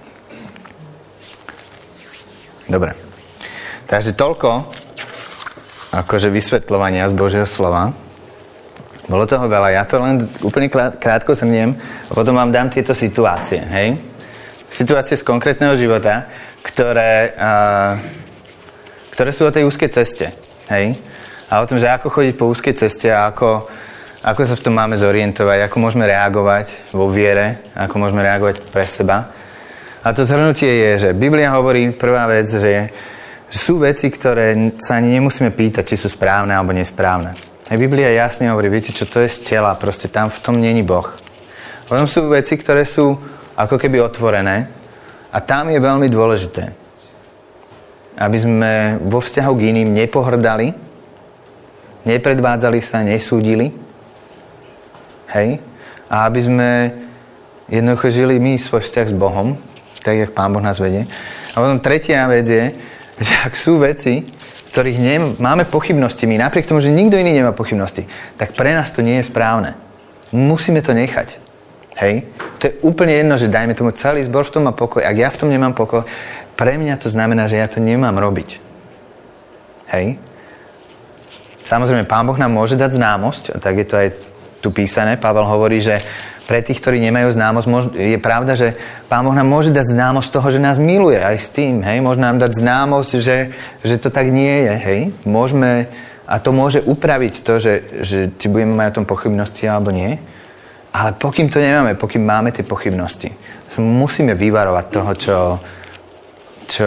Dobre. Takže toľko akože vysvetľovania z Božieho slova. Bolo toho veľa. Ja to len úplne krátko zhrniem a potom vám dám tieto situácie. Hej? Situácie z konkrétneho života, ktoré sú o tej úzkej ceste. Hej? A o tom, že ako chodiť po úzkej ceste a ako sa v tom máme zorientovať, ako môžeme reagovať vo viere, ako môžeme reagovať pre seba. A to zhrnutie je, že Biblia hovorí, prvá vec, že sú veci, ktoré sa ani nemusíme pýtať, či sú správne alebo nesprávne. A Biblia jasne hovorí, viete čo, to je z tela, proste tam v tom není Boh. Potom sú veci, ktoré sú ako keby otvorené a tam je veľmi dôležité, aby sme vo vzťahu k iným nepohrdali, nepredvádzali sa, nesúdili, hej? A aby sme jednoducho žili my svoj vzťah s Bohom, tak, jak Pán Boh nás vedie. A potom tretia vec je, že ak sú veci, v ktorých máme pochybnosti, my napriek tomu, že nikto iný nemá pochybnosti, tak pre nás to nie je správne. Musíme to nechať. Hej? To je úplne jedno, že dajme tomu celý zbor v tom má pokoj. Ak ja v tom nemám pokoj, pre mňa to znamená, že ja to nemám robiť. Hej? Samozrejme, Pán Boh nám môže dať známosť, a tak je to aj tu písané. Pavel hovorí, že pre tých, ktorí nemajú známosť, je pravda, že Pán Boh nám môže dať známosť toho, že nás miluje aj s tým, hej? Môže nám dať známosť, že to tak nie je, hej? Môžeme, a to môže upraviť to, že či budeme mať o tom pochybnosti alebo nie. Ale pokým to nemáme, pokým máme tie pochybnosti, musíme vyvarovať toho, čo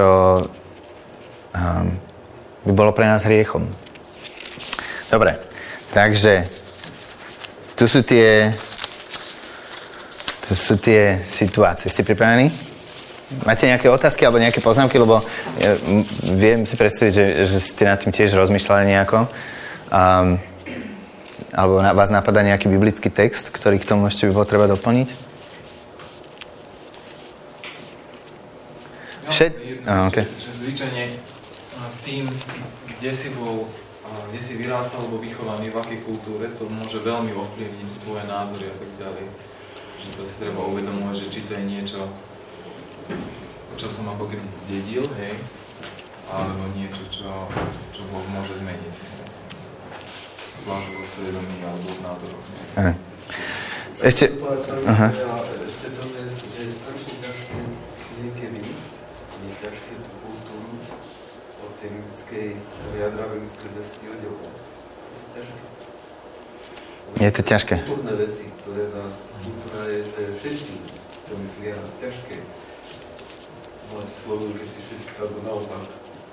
by bolo pre nás hriechom. Dobre, takže tu sú tie situácie. Ste pripravení? Máte nejaké otázky alebo nejaké poznámky? Lebo ja viem si predstaviť, že ste nad tým tiež rozmýšľali nejako. Alebo vás napadá nejaký biblický text, ktorý k tomu ešte by bolo treba doplniť? Okay. Zvyčajne tým, kde si vyrástal alebo vychovaný, v akej kultúre, to môže veľmi ovplyvniť tvoje názory a tak ďalej. Že to si treba uvedomovať, že či to je niečo, čo som ako keby zdedil, hej, alebo niečo, čo Boh môže zmeniť. zvlášť vo svedomí alebo v názoroch. Ešte... Aha. Ešte to, že je strašne ťažké niekedy, je ťažké tú kultúru od tej mytickej jadra mytické vesti oddelovať. Je to ťažké. Kultúrne veci, ktoré nás, kultúra je všetci, to myslia, ťažké. Mať slovo, že si všetci, alebo naopak.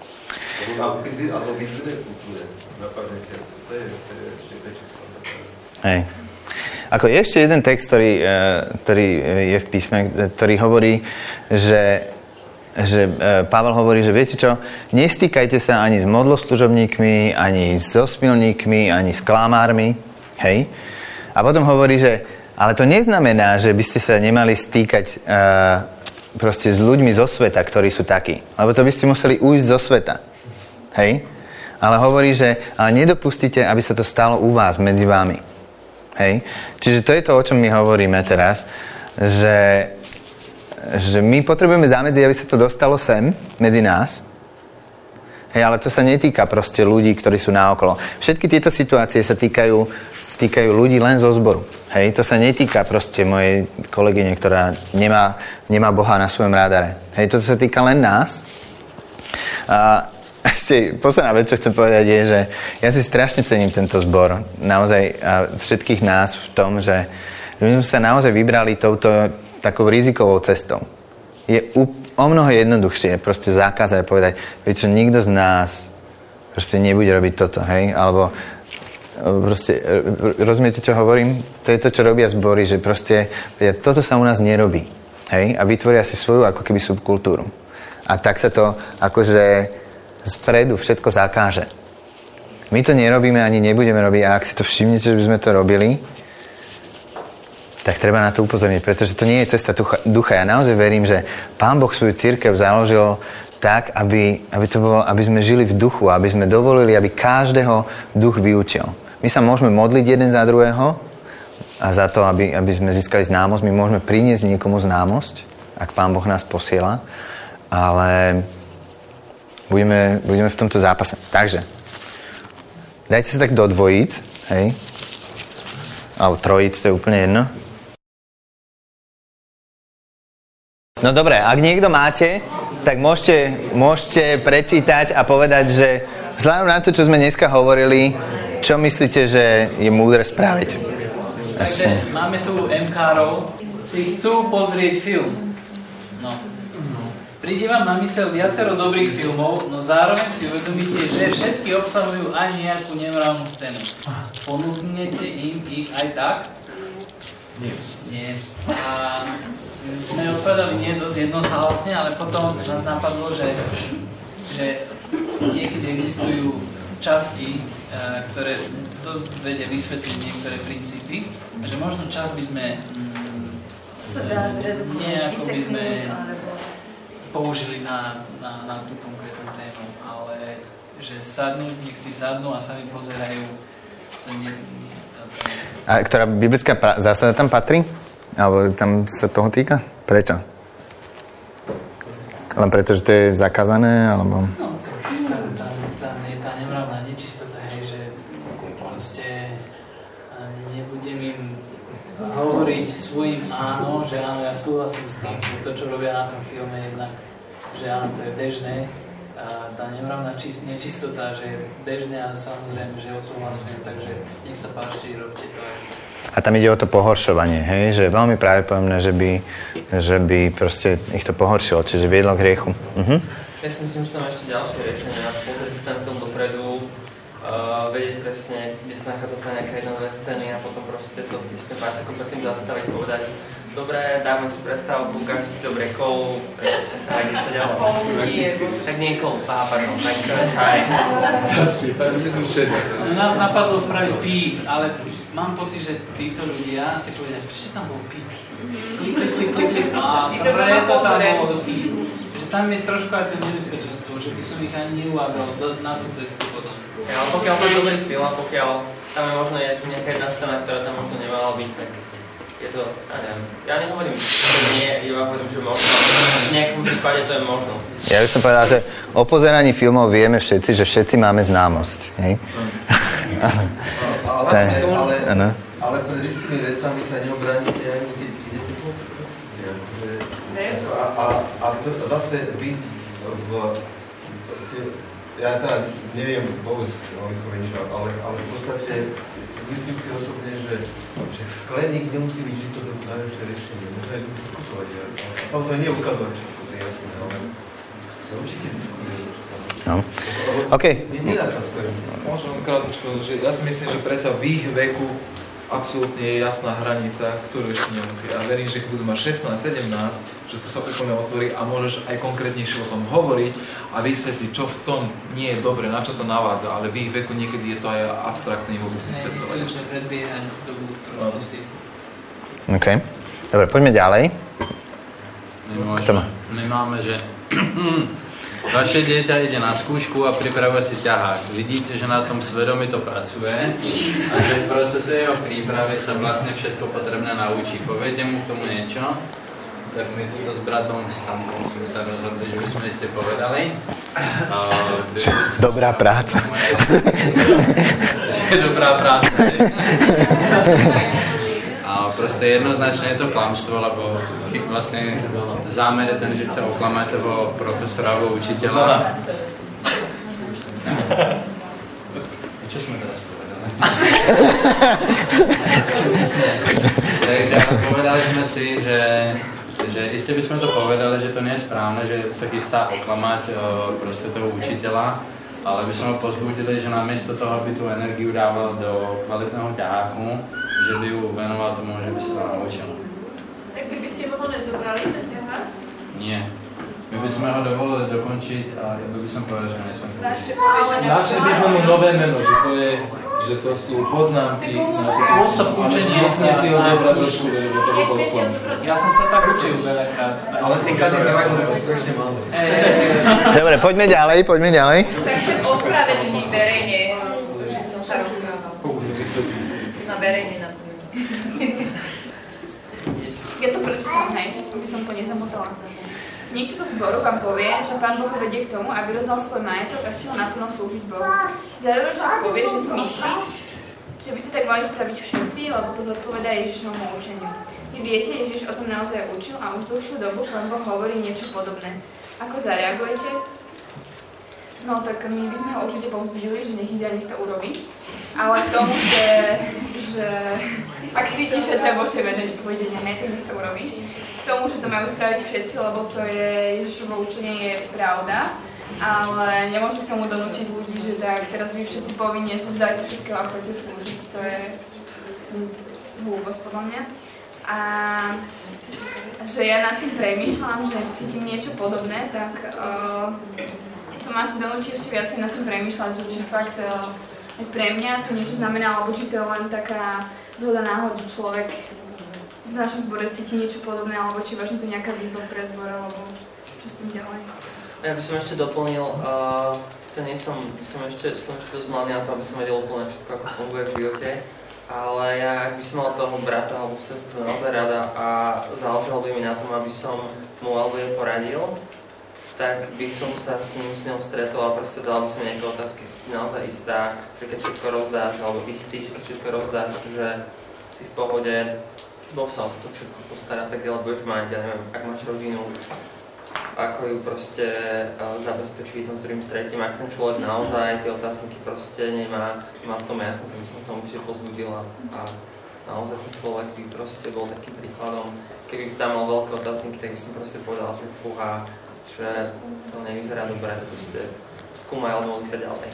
Alebo byť v kultúre, napadne si, to je ešte väčšie skladné. Hej. Ako je ešte jeden text, ktorý je v písme, ktorý hovorí, že Pavel hovorí, že viete čo, nestýkajte sa ani s modloslužobníkmi, ani s osmilníkmi, ani s klamármi. Hej? A potom hovorí, že ale to neznamená, že by ste sa nemali stýkať proste s ľuďmi zo sveta, ktorí sú takí. Lebo to by ste museli ujsť zo sveta. Hej? Ale hovorí, že ale nedopustite, aby sa to stalo u vás, medzi vami. Hej? Čiže to je to, o čom my hovoríme teraz, že my potrebujeme zamedziť, aby sa to dostalo sem, medzi nás. Hej, ale to sa netýka proste ľudí, ktorí sú naokolo. Všetky tieto situácie sa týkajú ľudí len zo zboru. Hej, to sa netýka proste mojej kolegyne, ktorá nemá Boha na svojom radare. Hej, to sa týka len nás. A ešte posledná vec, čo chcem povedať, je, že ja si strašne cením tento zbor. Naozaj všetkých nás v tom, že my sme sa naozaj vybrali touto takou rizikovou cestou. Je o mnoho jednoduchšie proste zakázať a povedať, viete čo, nikto z nás proste nebude robiť toto, hej? Alebo proste, rozumiete, čo hovorím? To je to, čo robia zbory, že proste toto sa u nás nerobí, hej? A vytvoria si svoju ako keby subkultúru. A tak sa to akože spredu všetko zakáže. My to nerobíme ani nebudeme robiť a ak si to všimnete, že by sme to robili, tak treba na to upozorniť, pretože to nie je cesta ducha. Ja naozaj verím, že Pán Boh svoju cirkev založil tak, aby sme žili v duchu, aby sme dovolili, aby každého duch vyučil. My sa môžeme modliť jeden za druhého a za to, aby sme získali známosť. My môžeme priniesť niekomu známosť, ak Pán Boh nás posiela, ale budeme v tomto zápase. Takže, dajte sa tak do dvojíc, hej? Alebo trojíc, to je úplne jedno. No dobre, ak niekto máte, tak môžete prečítať a povedať, že vzhľadom na to, čo sme dneska hovorili, čo myslíte, že je múdre spraviť? Takže máme tu MK-rov, si chcú pozrieť film. No. Príde vám na myseľ viacero dobrých filmov, no zároveň si uvedomíte, že všetky obsahujú aj nejakú nemravnú cenu. Ponúknete im ich aj tak? Nie. A sme odpovedali nie dosť jednohlasne, ale potom nás napadlo, že niekedy existujú časti, ktoré dosť vedia vysvetliť niektoré princípy, a že možno čas by sme nejako by sme použili na tú konkrétnu tému, ale že nech si sadnú a sami pozerajú, to nie. A ktorá biblická zásada tam patrí? Alebo tam sa toho týka? Prečo? Len preto, že to je zakázané? Alebo... No, tam je tá nemravná nečistota, hej, že proste nebudem im hovoriť svojim áno, že áno, ja súhlasím s tým, že to, čo robia na tom filme, jednak, že áno, to je bežné. A tá nemravná nečistota, že je bežné a samozrejme, že odsúhlasujem, takže nech sa páči, robte to aj. A tam ide o to pohoršovanie, hej? Že je veľmi pravdepodobné, že by proste ich to pohoršilo, čiže viedlo k hriechu. Ja si myslím, že tam ešte ďalšie riešenie, pozrieť si ten film dopredu, vedieť presne, kde sa nachádza nejaké jednotlivé scény a potom proste to tisne pár sekúnd predtým zastaviť, povedať, dobre, dáme si prestávku, každý si dobre kol, prečo sa aj niečo ďalej. Tak nie kol, pardon, tak čaj. Nás napadlo spraviť píp, ale mám pocit, že títo ľudia si povedia, že tam bol píp. Klik, a preto tam bol píp. Že tam je trošku aj to nebezpečenstvo, že by som ich ani neuvádzal na tú cestu potom. Ja, ale pokiaľ to je dobrý film a pokiaľ tam je možno nejaká jedna scéna, ktorá tam možno nemala byť, tak je to, ja neviem. Ja nehovorím, že nie, iba hovorím, že možno. V nejakom prípade to je možno. Ja by som povedal, že o pozeraní filmov vieme všetci, že všetci máme známosť. Hej? Ale pred istými vecami sa neobránite ani keď idete po a zase byť ja teda neviem vôbec o Slovenča, ale v podstate zistím si osobne, že skleník nemusí byť vždy to najlepšie riešenie. Možno je to diskutovať. Samozrejme neukazovať všetko, to je jasné, ale určite diskutovať. No. OK. Nedá sa skleník. Možno krátko, že ja si myslím, že predsa v ich veku absolútne je jasná hranica, ktorú ešte nemusí. A verím, že keď budú mať 16, 17, že to sa úplne otvorí a môžeš aj konkrétnejšie o tom hovoriť a vysvetliť, čo v tom nie je dobre, na čo to navádza, ale v ich veku niekedy je to aj abstraktné vôbec vysvetľovať. Ešte predbiehať dobu, ktorú pustí. OK. Dobre, poďme ďalej. Kto má? My máme, že vaše dieťa ide na skúšku a pripravuje si ťahák. Vidíte, že na tom svedomito pracuje a že v procese jeho prípravy sa vlastne všetko potrebné naučí. Poviete mu k tomu niečo? Tak my tuto s bratom Stankom sme sa rozhodli, že by sme ste povedali. Dobrá práca. Dobrá práca. A proste jednoznačne je to klamstvo, lebo vlastne zámer je ten, že chce oklamať toho profesora alebo učiteľa. Čo sme teraz povedali? Takže povedali sme si, že isté by sme to povedali, že to nie je správne, že sa chystá oklamať proste toho učiteľa, ale by sme ho pozbudili, že namiesto toho, aby tú energiu dával do kvalitného ťaháku, že by ju venoval tomu, že by sa to naučil. Tak by ste ho nezobrali na ťahák? Nie. My by sme ho dovolili dokončiť a ja by som povedal, že nie som. Našli by sme mu nové meno, že to sú poznámky. Spôsob učenia sa si ho nebrať do školy, lebo to by bolo klam. Ja som sa tak učil veľakrát. Ale ty každý zareagujú, to strašne málo. Dobre, poďme ďalej. Tak chcem ospravedlniť verejne, že som sa rozprávala. Na verejne na to. Ja to prečítam, hej, aby som to nezamotala. Niekto z zboru vám povie, že Pán Boh vedie k tomu, aby rozdal svoj majetok a šiel naplno slúžiť Bohu. Zároveň však povie, že si myslí, že by to tak mali spraviť všetci, lebo to zodpovedá Ježišovmu učeniu. Vy viete, Ježiš o tom naozaj učil a už dlhšiu dobu Pán Boh hovorí niečo podobné. Ako zareagujete? No tak my by sme ho určite povzbudili, že nech ide a nech to urobí. Ale k tomu, že ak cítiš, že to je Božie vedenie, tak nech to urobí. K tomu, že to majú spraviť všetci, lebo to je Ježišovo učenie, je pravda. Ale nemôžete k tomu donútiť ľudí, že tak teraz vy všetci povinne sa vzdajte všetkého a chodite slúžiť. To je hlúposť podľa mňa. A že ja nad tým premýšľam, že cítim niečo podobné, tak to ma asi donúti ešte viacej nad tým premýšľať, že či fakt aj pre mňa to niečo znamená, alebo či to je len taká zhoda náhod, že človek v našom zbore cíti niečo podobné, alebo či vážne to nejaká výzva pre zbor, alebo čo s tým ďalej. Ja by som ešte doplnil, som ešte dosť mladý na to, aby som vedel úplne všetko, ako funguje v živote, ale ja, ak by som mal toho brata alebo sestru naozaj rada a záležalo by mi na tom, aby som mu alebo jej poradil, tak by som sa s ňou stretol a proste dala by som nejaké otázky, si naozaj istá, že keď všetko rozdáš, alebo istý, že keď všetko rozdáš, že si v pohode, Boh sa o to všetko postará, tak ďalej budeš mať, ja neviem, ak máš rodinu, ako ju proste zabezpečí tom druhým stretím, ak ten človek naozaj tie otázniky proste má v tom jasné, tak by som tomu určite pozbudil a naozaj ten človek by proste bol takým príkladom. Keby tam mal veľké otázniky, tak by som proste povedal, že fúha, že to nevyzerá dobre, proste skúmaj, ale mohli sa ďalej.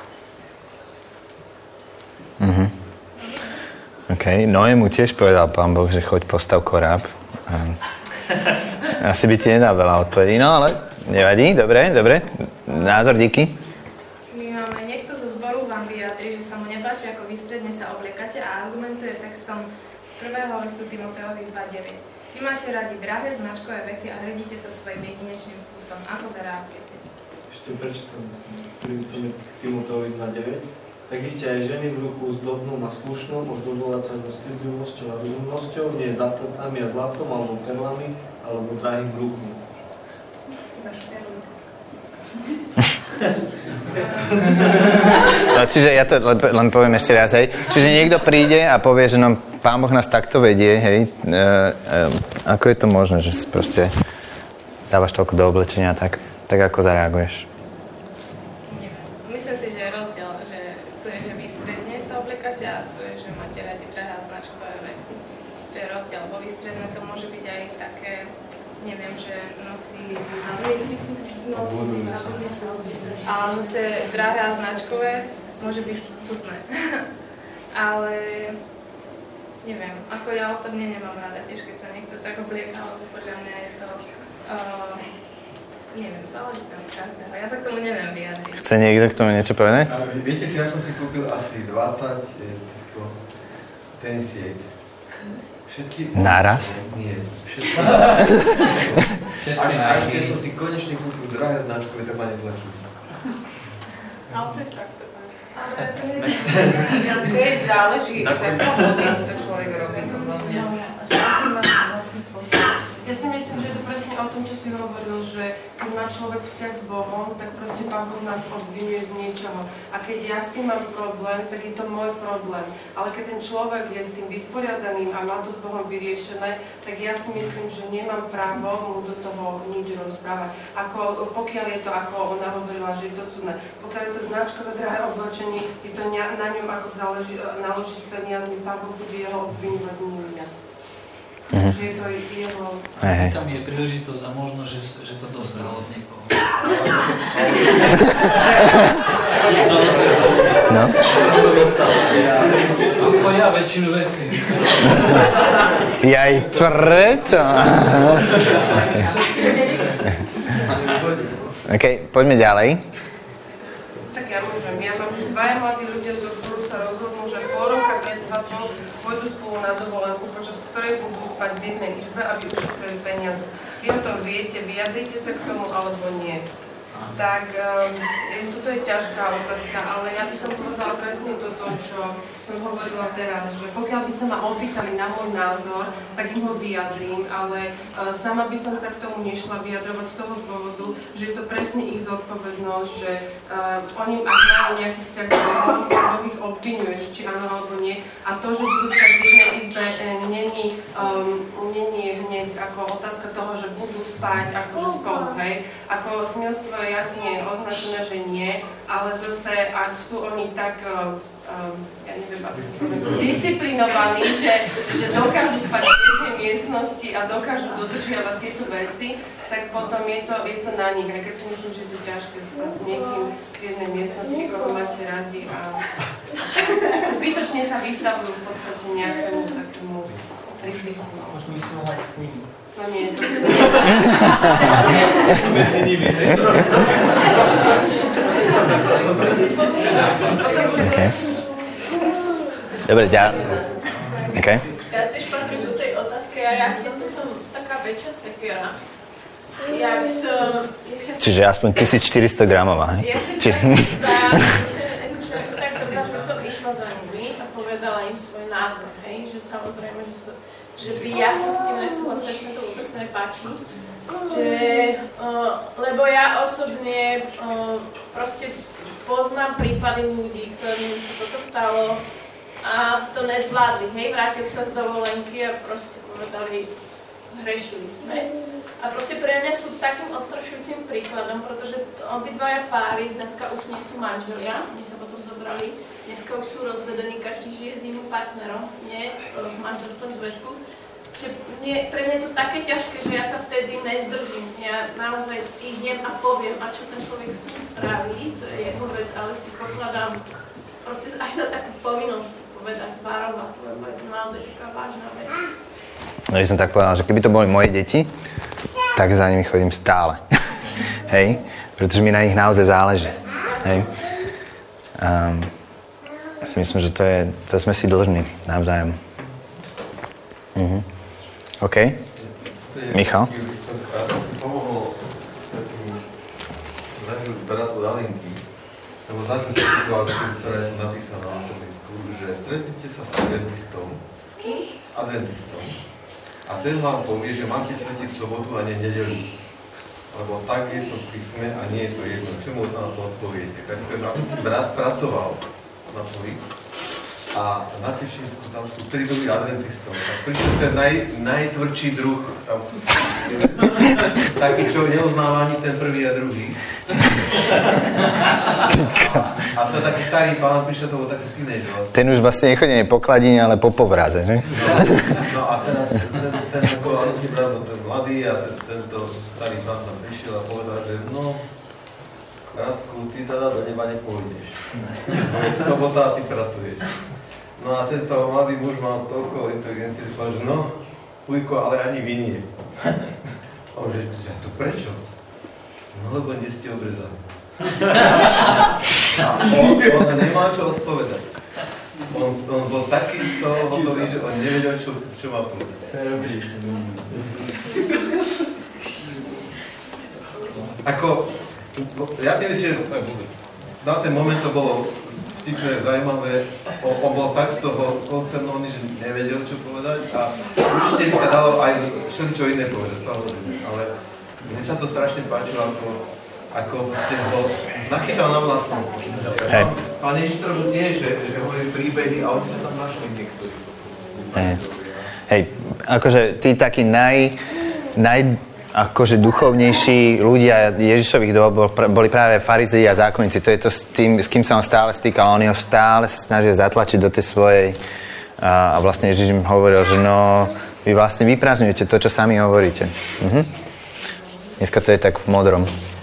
OK, Noému tiež povedal Pán Boh, že choď postav koráb. Asi by ti nedal veľa odpovedí, no ale nevadí, dobre. Názor, díky. Niekto zo zboru vám vyjadrí, že sa mu nepáči, ako výstredne sa obliekate a argumentuje textom z 1. listu Timoteovi 2.9. Vy máte radi drahé značkové veci a hrdíte sa svojim jedinečným vkusom. Ako zareagujete? Ešte prečítam Timoteovi 2.9. Takisto aj ženy v ruchu zdobnú a slušnou môžu dovolať sa so stydlivosťou a rozumnosťou, nie zapletami a zlatom alebo perlami, alebo drahým brúchom. No, čiže ja to len poviem ešte raz, hej. Čiže niekto príde a povie, že no, Pán Boh nás takto vedie, hej. Ako je to možné, že proste dávaš toľko do oblečenia, tak ako zareaguješ? Myslím si, že je rozdiel, že to je, že vy stredne sa obliekate a to je, že máte radi drahé značkové veci. To je rozdiel, lebo vy stredne to môže byť aj také, neviem, že nosí ale nosí drahé a značkové môže byť cudné. Ale neviem, ako ja osobne nemám rada tiež, keď sa niekto tak oblieka, lebo podľa mňa je to neviem, záleží tam každého. Ja sa k tomu neviem vyjadriť. Chce niekto k tomu niečo povedať? Viete, že ja som si kúpil asi 20 týchto tenisiek. Všetky... Naraz? Nie. Všetky. Až keď som si konečne kúpil drahé značkové, tak ma netlačili. Ale to je takto. Ale to je záleží, takú hodinu to človek robí podľa mňa. Ja si myslím, že je to presne o tom, čo si hovoril, že keď má človek vzťah s Bohom, tak proste Pán Boh nás obvinuje z niečoho. A keď ja s tým mám problém, tak je to môj problém. Ale keď ten človek je s tým vysporiadaným a má to s Bohom vyriešené, tak ja si myslím, že nemám právo mu do toho nič rozprávať. Ako, pokiaľ je to, ako ona hovorila, že je to cudné. Pokiaľ je to značkové drahé oblečenie, je to na ňom, ako naloží s peniazmi, Pán Boh bude jeho obvinovať, nie ja. Že je to jeho... Tam je príležitosť a možno, že to dostal od niekoho. No. Ako ja väčšinu vecí. Ja aj preto. OK, poďme ďalej. Tak ja môžem. Ja mám, že dvaja mladí ľudia zo zboru sa rozhodnú, že pol roka pred svadbou pôjdu spolu na dovolenku, počas ktorej budú spať v jednej izbe, aby ušetrili peniaze. Vy o tom viete, vyjadrite sa k tomu, alebo nie. Tak toto je ťažká otázka, ale ja by som povedala presne toto, čo som hovorila teraz, že pokiaľ by sa ma opýtali na môj názor, tak im ho vyjadrím, ale sama by som sa k tomu nešla vyjadrovať z toho dôvodu, že je to presne ich zodpovednosť, že oni, ak majú nejaký vzťah, Boh ich obviňuje, či áno alebo nie. A to, že budú spať v jednej izbe, není hneď ako otázka toho, že budú spať akože spolu, hej. Ako smilstvo je jasne označené, že nie, ale zase, ak sú oni tak, ja neviem, aby som povedala, disciplinovaní, že dokážu spať v jednej miestnosti a dokážu dodržiavať tieto veci, tak potom je to na nich. Aj keď si myslím, že je to ťažké spať s niekým v jednej miestnosti, koho máte radi a zbytočne sa vystavujú v podstate nejakému takému riziku. Možno by som mohla aj s nimi. No nie, to medzi nimi. Okay. Dobre, okay. Ja tiež patrím do tej otázky a ja v tomto som taká väčšia sekiera. Ja by som... Čiže aspoň 1400 gramová, hej? Ja si takto vzal, že som išla za nimi a povedala im svoj názor, hej? Že samozrejme, že by ja som s tým nesúhlasila, že sa to vôbec nepáči. Lebo ja osobne proste poznám prípady ľudí, ktorým sa toto stalo a to nezvládli, hej, vrátili sa z dovolenky a proste povedali, hrešili sme. A proste pre mňa sú takým odstrašujúcim príkladom, pretože obidvaja páry dneska už nie sú manželia, oni sa potom zobrali, dneska už sú rozvedení, každý žije s iným partnerom, nie v manželskom zväzku. Pre mňa je to také ťažké, že ja sa vtedy nezdržím. Ja naozaj idem a poviem, a čo ten človek s tým spraví, to je jeho vec, ale si pokladám proste až za takú povinnosť povedať, varovať, lebo je to naozaj taká vážna vec. No ja som tak povedal, že keby to boli moje deti, tak za nimi chodím stále. Hej? Pretože mi na nich naozaj záleží. Hej? Ja si myslím, že to sme si dlžní navzájom. OK. Michal? Ja som si pomohol takým zažil zberať od Alinky, lebo zažil tú situáciu, ktorá je tu napísaná na tom listku, že stretnite sa s adventistom. S kým? Adventistom. A ten vám povie, že máte svetiť v sobotu a nie nedeľu. Lebo tak je to v písme a nie je to jedno. Čemu na to odpoviete? Keď ten raz pracoval na poli a na Tešínsku tam sú 3 druhy adventistov. Tak prišiel ten najtvrdší druh. Tam, taký, čo neuznáva ani ten prvý a druhý. A to taký starý pán, prišiel, to bol taký teenage vlastne. Ten už vlastne nechodí po kladine, ale po povraze, že? No a teraz ten ako ten mladý a tento starý pán tam prišiel a povedal, že no, Radku, ty teda do neba nepôjdeš. Je sobota a ty pracuješ. No a tento mladý muž mal toľko inteligencie, že povedal, že no, Ujko, ale ani vy nie. A on že, to prečo? No lebo nie ste obrezaní. A on nemal čo odpovedať. On bol taký z toho hotový, že on nevedel, čo má povedať. Ako, ja si myslím, že na ten moment to bolo vtipné, zaujímavé. On bol tak z toho konsternovaný, že nevedel, čo povedať a určite by sa dalo aj všeličo iné povedať, samozrejme. Ale mne sa to strašne páčilo, ako ste ho nachytal na vlastnú. Pán Ježiš to robil tiež, že hovorí príbehy a oni sa tam našli niektorí. Hej, akože tí takí akože duchovnejší ľudia Ježišových dôb boli práve farizei a zákonníci. To je to s kým sa on stále stýkal. Oni ho stále sa snažia zatlačiť do tej svojej a vlastne Ježiš im hovoril, že no, vy vlastne vyprázdňujete to, čo sami hovoríte. Dneska to je tak v modrom.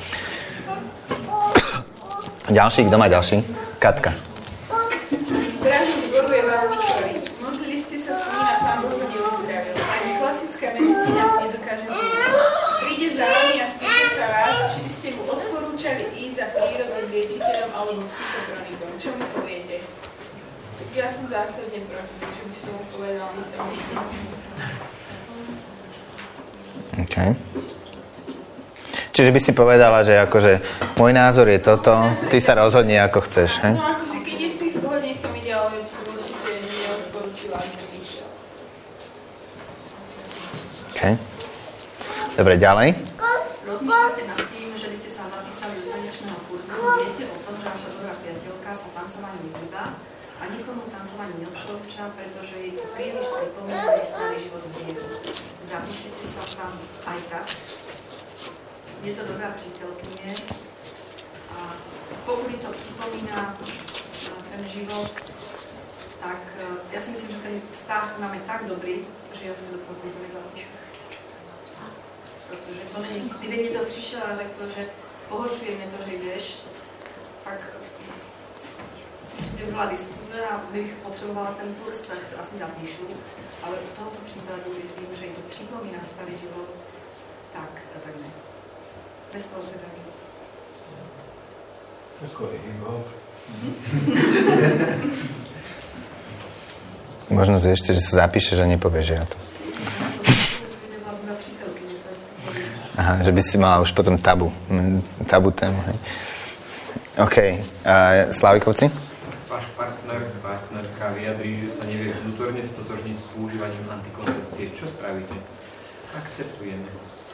Ďalší, kto má ďalší? Katka. Drážny zboru je veľmi chorý. Modlili ste sa s ním a Pán Boh ho neuzdravil. Ani klasická medicína nedokáže pomôcť. Príde za vami a spýta sa vás, či by ste mu odporúčali ísť za prírodným liečiteľom alebo psychotronikom. Čo mu poviete? Tak ja som zásadne proti, čo by som mu povedal na tom míste. OK. Čiže by si povedala, že akože môj názor je toto, ty sa rozhodni, ako chceš, hej? No akože keď je s tým v pohode, nech tam ide, ale by som určite neodporúčila ani to místo. OK. Dobre, ďalej. Rozmýšľate nad tým, že by ste sa zapísali do tanečného kurzu, viete o tom, že vaša dobrá priateľka sa tancovaniu vyhýba a nikomu tancovanie neodporúča, pretože jej to príliš pripomína jej starý život v hnevu. Zapíšete sa tam aj tak. Je to dobrá prítelkynie a pokud to připomíná ten život, tak ja si myslím, že ten vztah máme tak dobrý, že ja sa do toho kurzu nezapíšu. Protože to není, kdyby niekto přišel a řekl, že pohoršuje mě to, že ideš, tak určite byla diskuze a bych potřebovala ten kurz, tak sa asi zapíšu, ale v tomto případu, když vím, že im to připomíná starý život, tak ne. Bez toho se darí. Ako je ego. Možno ešte, že sa zapíše, že nepovieš, že ja to. Aha, že by si mala už potom tabu tému, hej. OK. Slavikovci? Váš partnerka vyjadrí, že sa nevie vnútorne stotožniť s používaním antikoncepcie. Čo spravíte? Akceptujeme.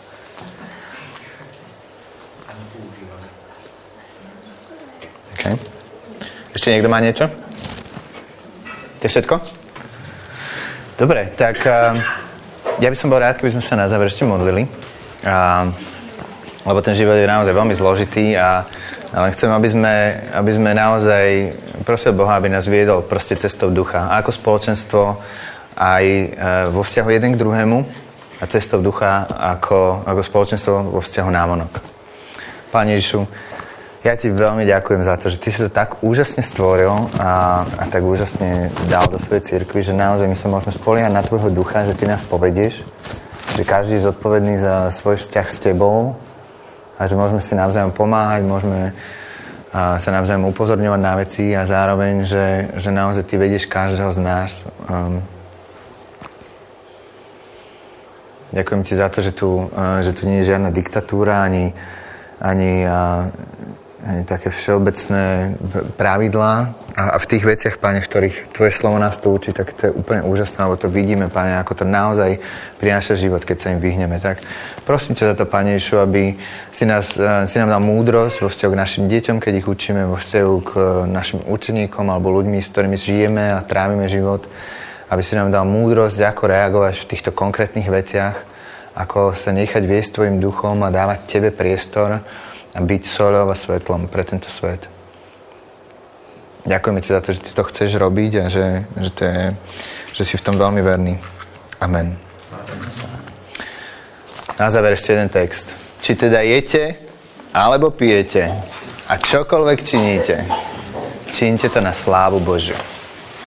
Ani používame. OK. Ešte niekto má niečo? To je všetko? Dobre, tak ja by som bol rád, keby sme sa na záver ešte modlili. Lebo ten život je naozaj veľmi zložitý ale chcem, aby sme naozaj prosili Boha, aby nás viedol proste cestou ducha. A ako spoločenstvo aj vo vzťahu jeden k druhému a cestou ducha ako spoločenstvo vo vzťahu návonok. Pane Ježišu, ja ti veľmi ďakujem za to, že ty si to tak úžasne stvoril a tak úžasne dal do svojej cirkvi, že naozaj my sa môžeme spoliehať na tvojho ducha, že ty nás povedieš, že každý je zodpovedný za svoj vzťah s tebou a že môžeme si navzájom pomáhať, môžeme sa navzájom upozorňovať na veci a zároveň, že naozaj ty vedieš každého z nás. Ďakujem ti za to, že tu nie je žiadna diktatúra ani také všeobecné pravidlá, A v tých veciach, Pane, v ktorých Tvoje slovo nás to učí, tak to je úplne úžasné, lebo to vidíme, Pane, ako to naozaj prináša život, keď sa im vyhneme. Tak prosím ťa za to, Pane Ježišu, aby si nám dal múdrosť vo vzťahu k našim deťom, keď ich učíme, vo vzťahu k našim učeníkom alebo ľuďmi, s ktorými žijeme a trávime život. Aby si nám dal múdrosť, ako reagovať v týchto konkrétnych veciach, ako sa nechať viesť Tvojim duchom a dávať Tebe priestor a byť soľou a svetlom pre tento svet. Ďakujeme Ti za to, že Ty to chceš robiť a že si v tom veľmi verný. Amen. Na záver ešte jeden text. Či teda jete, alebo pijete a čokoľvek činíte, čínte to na slávu Božiu.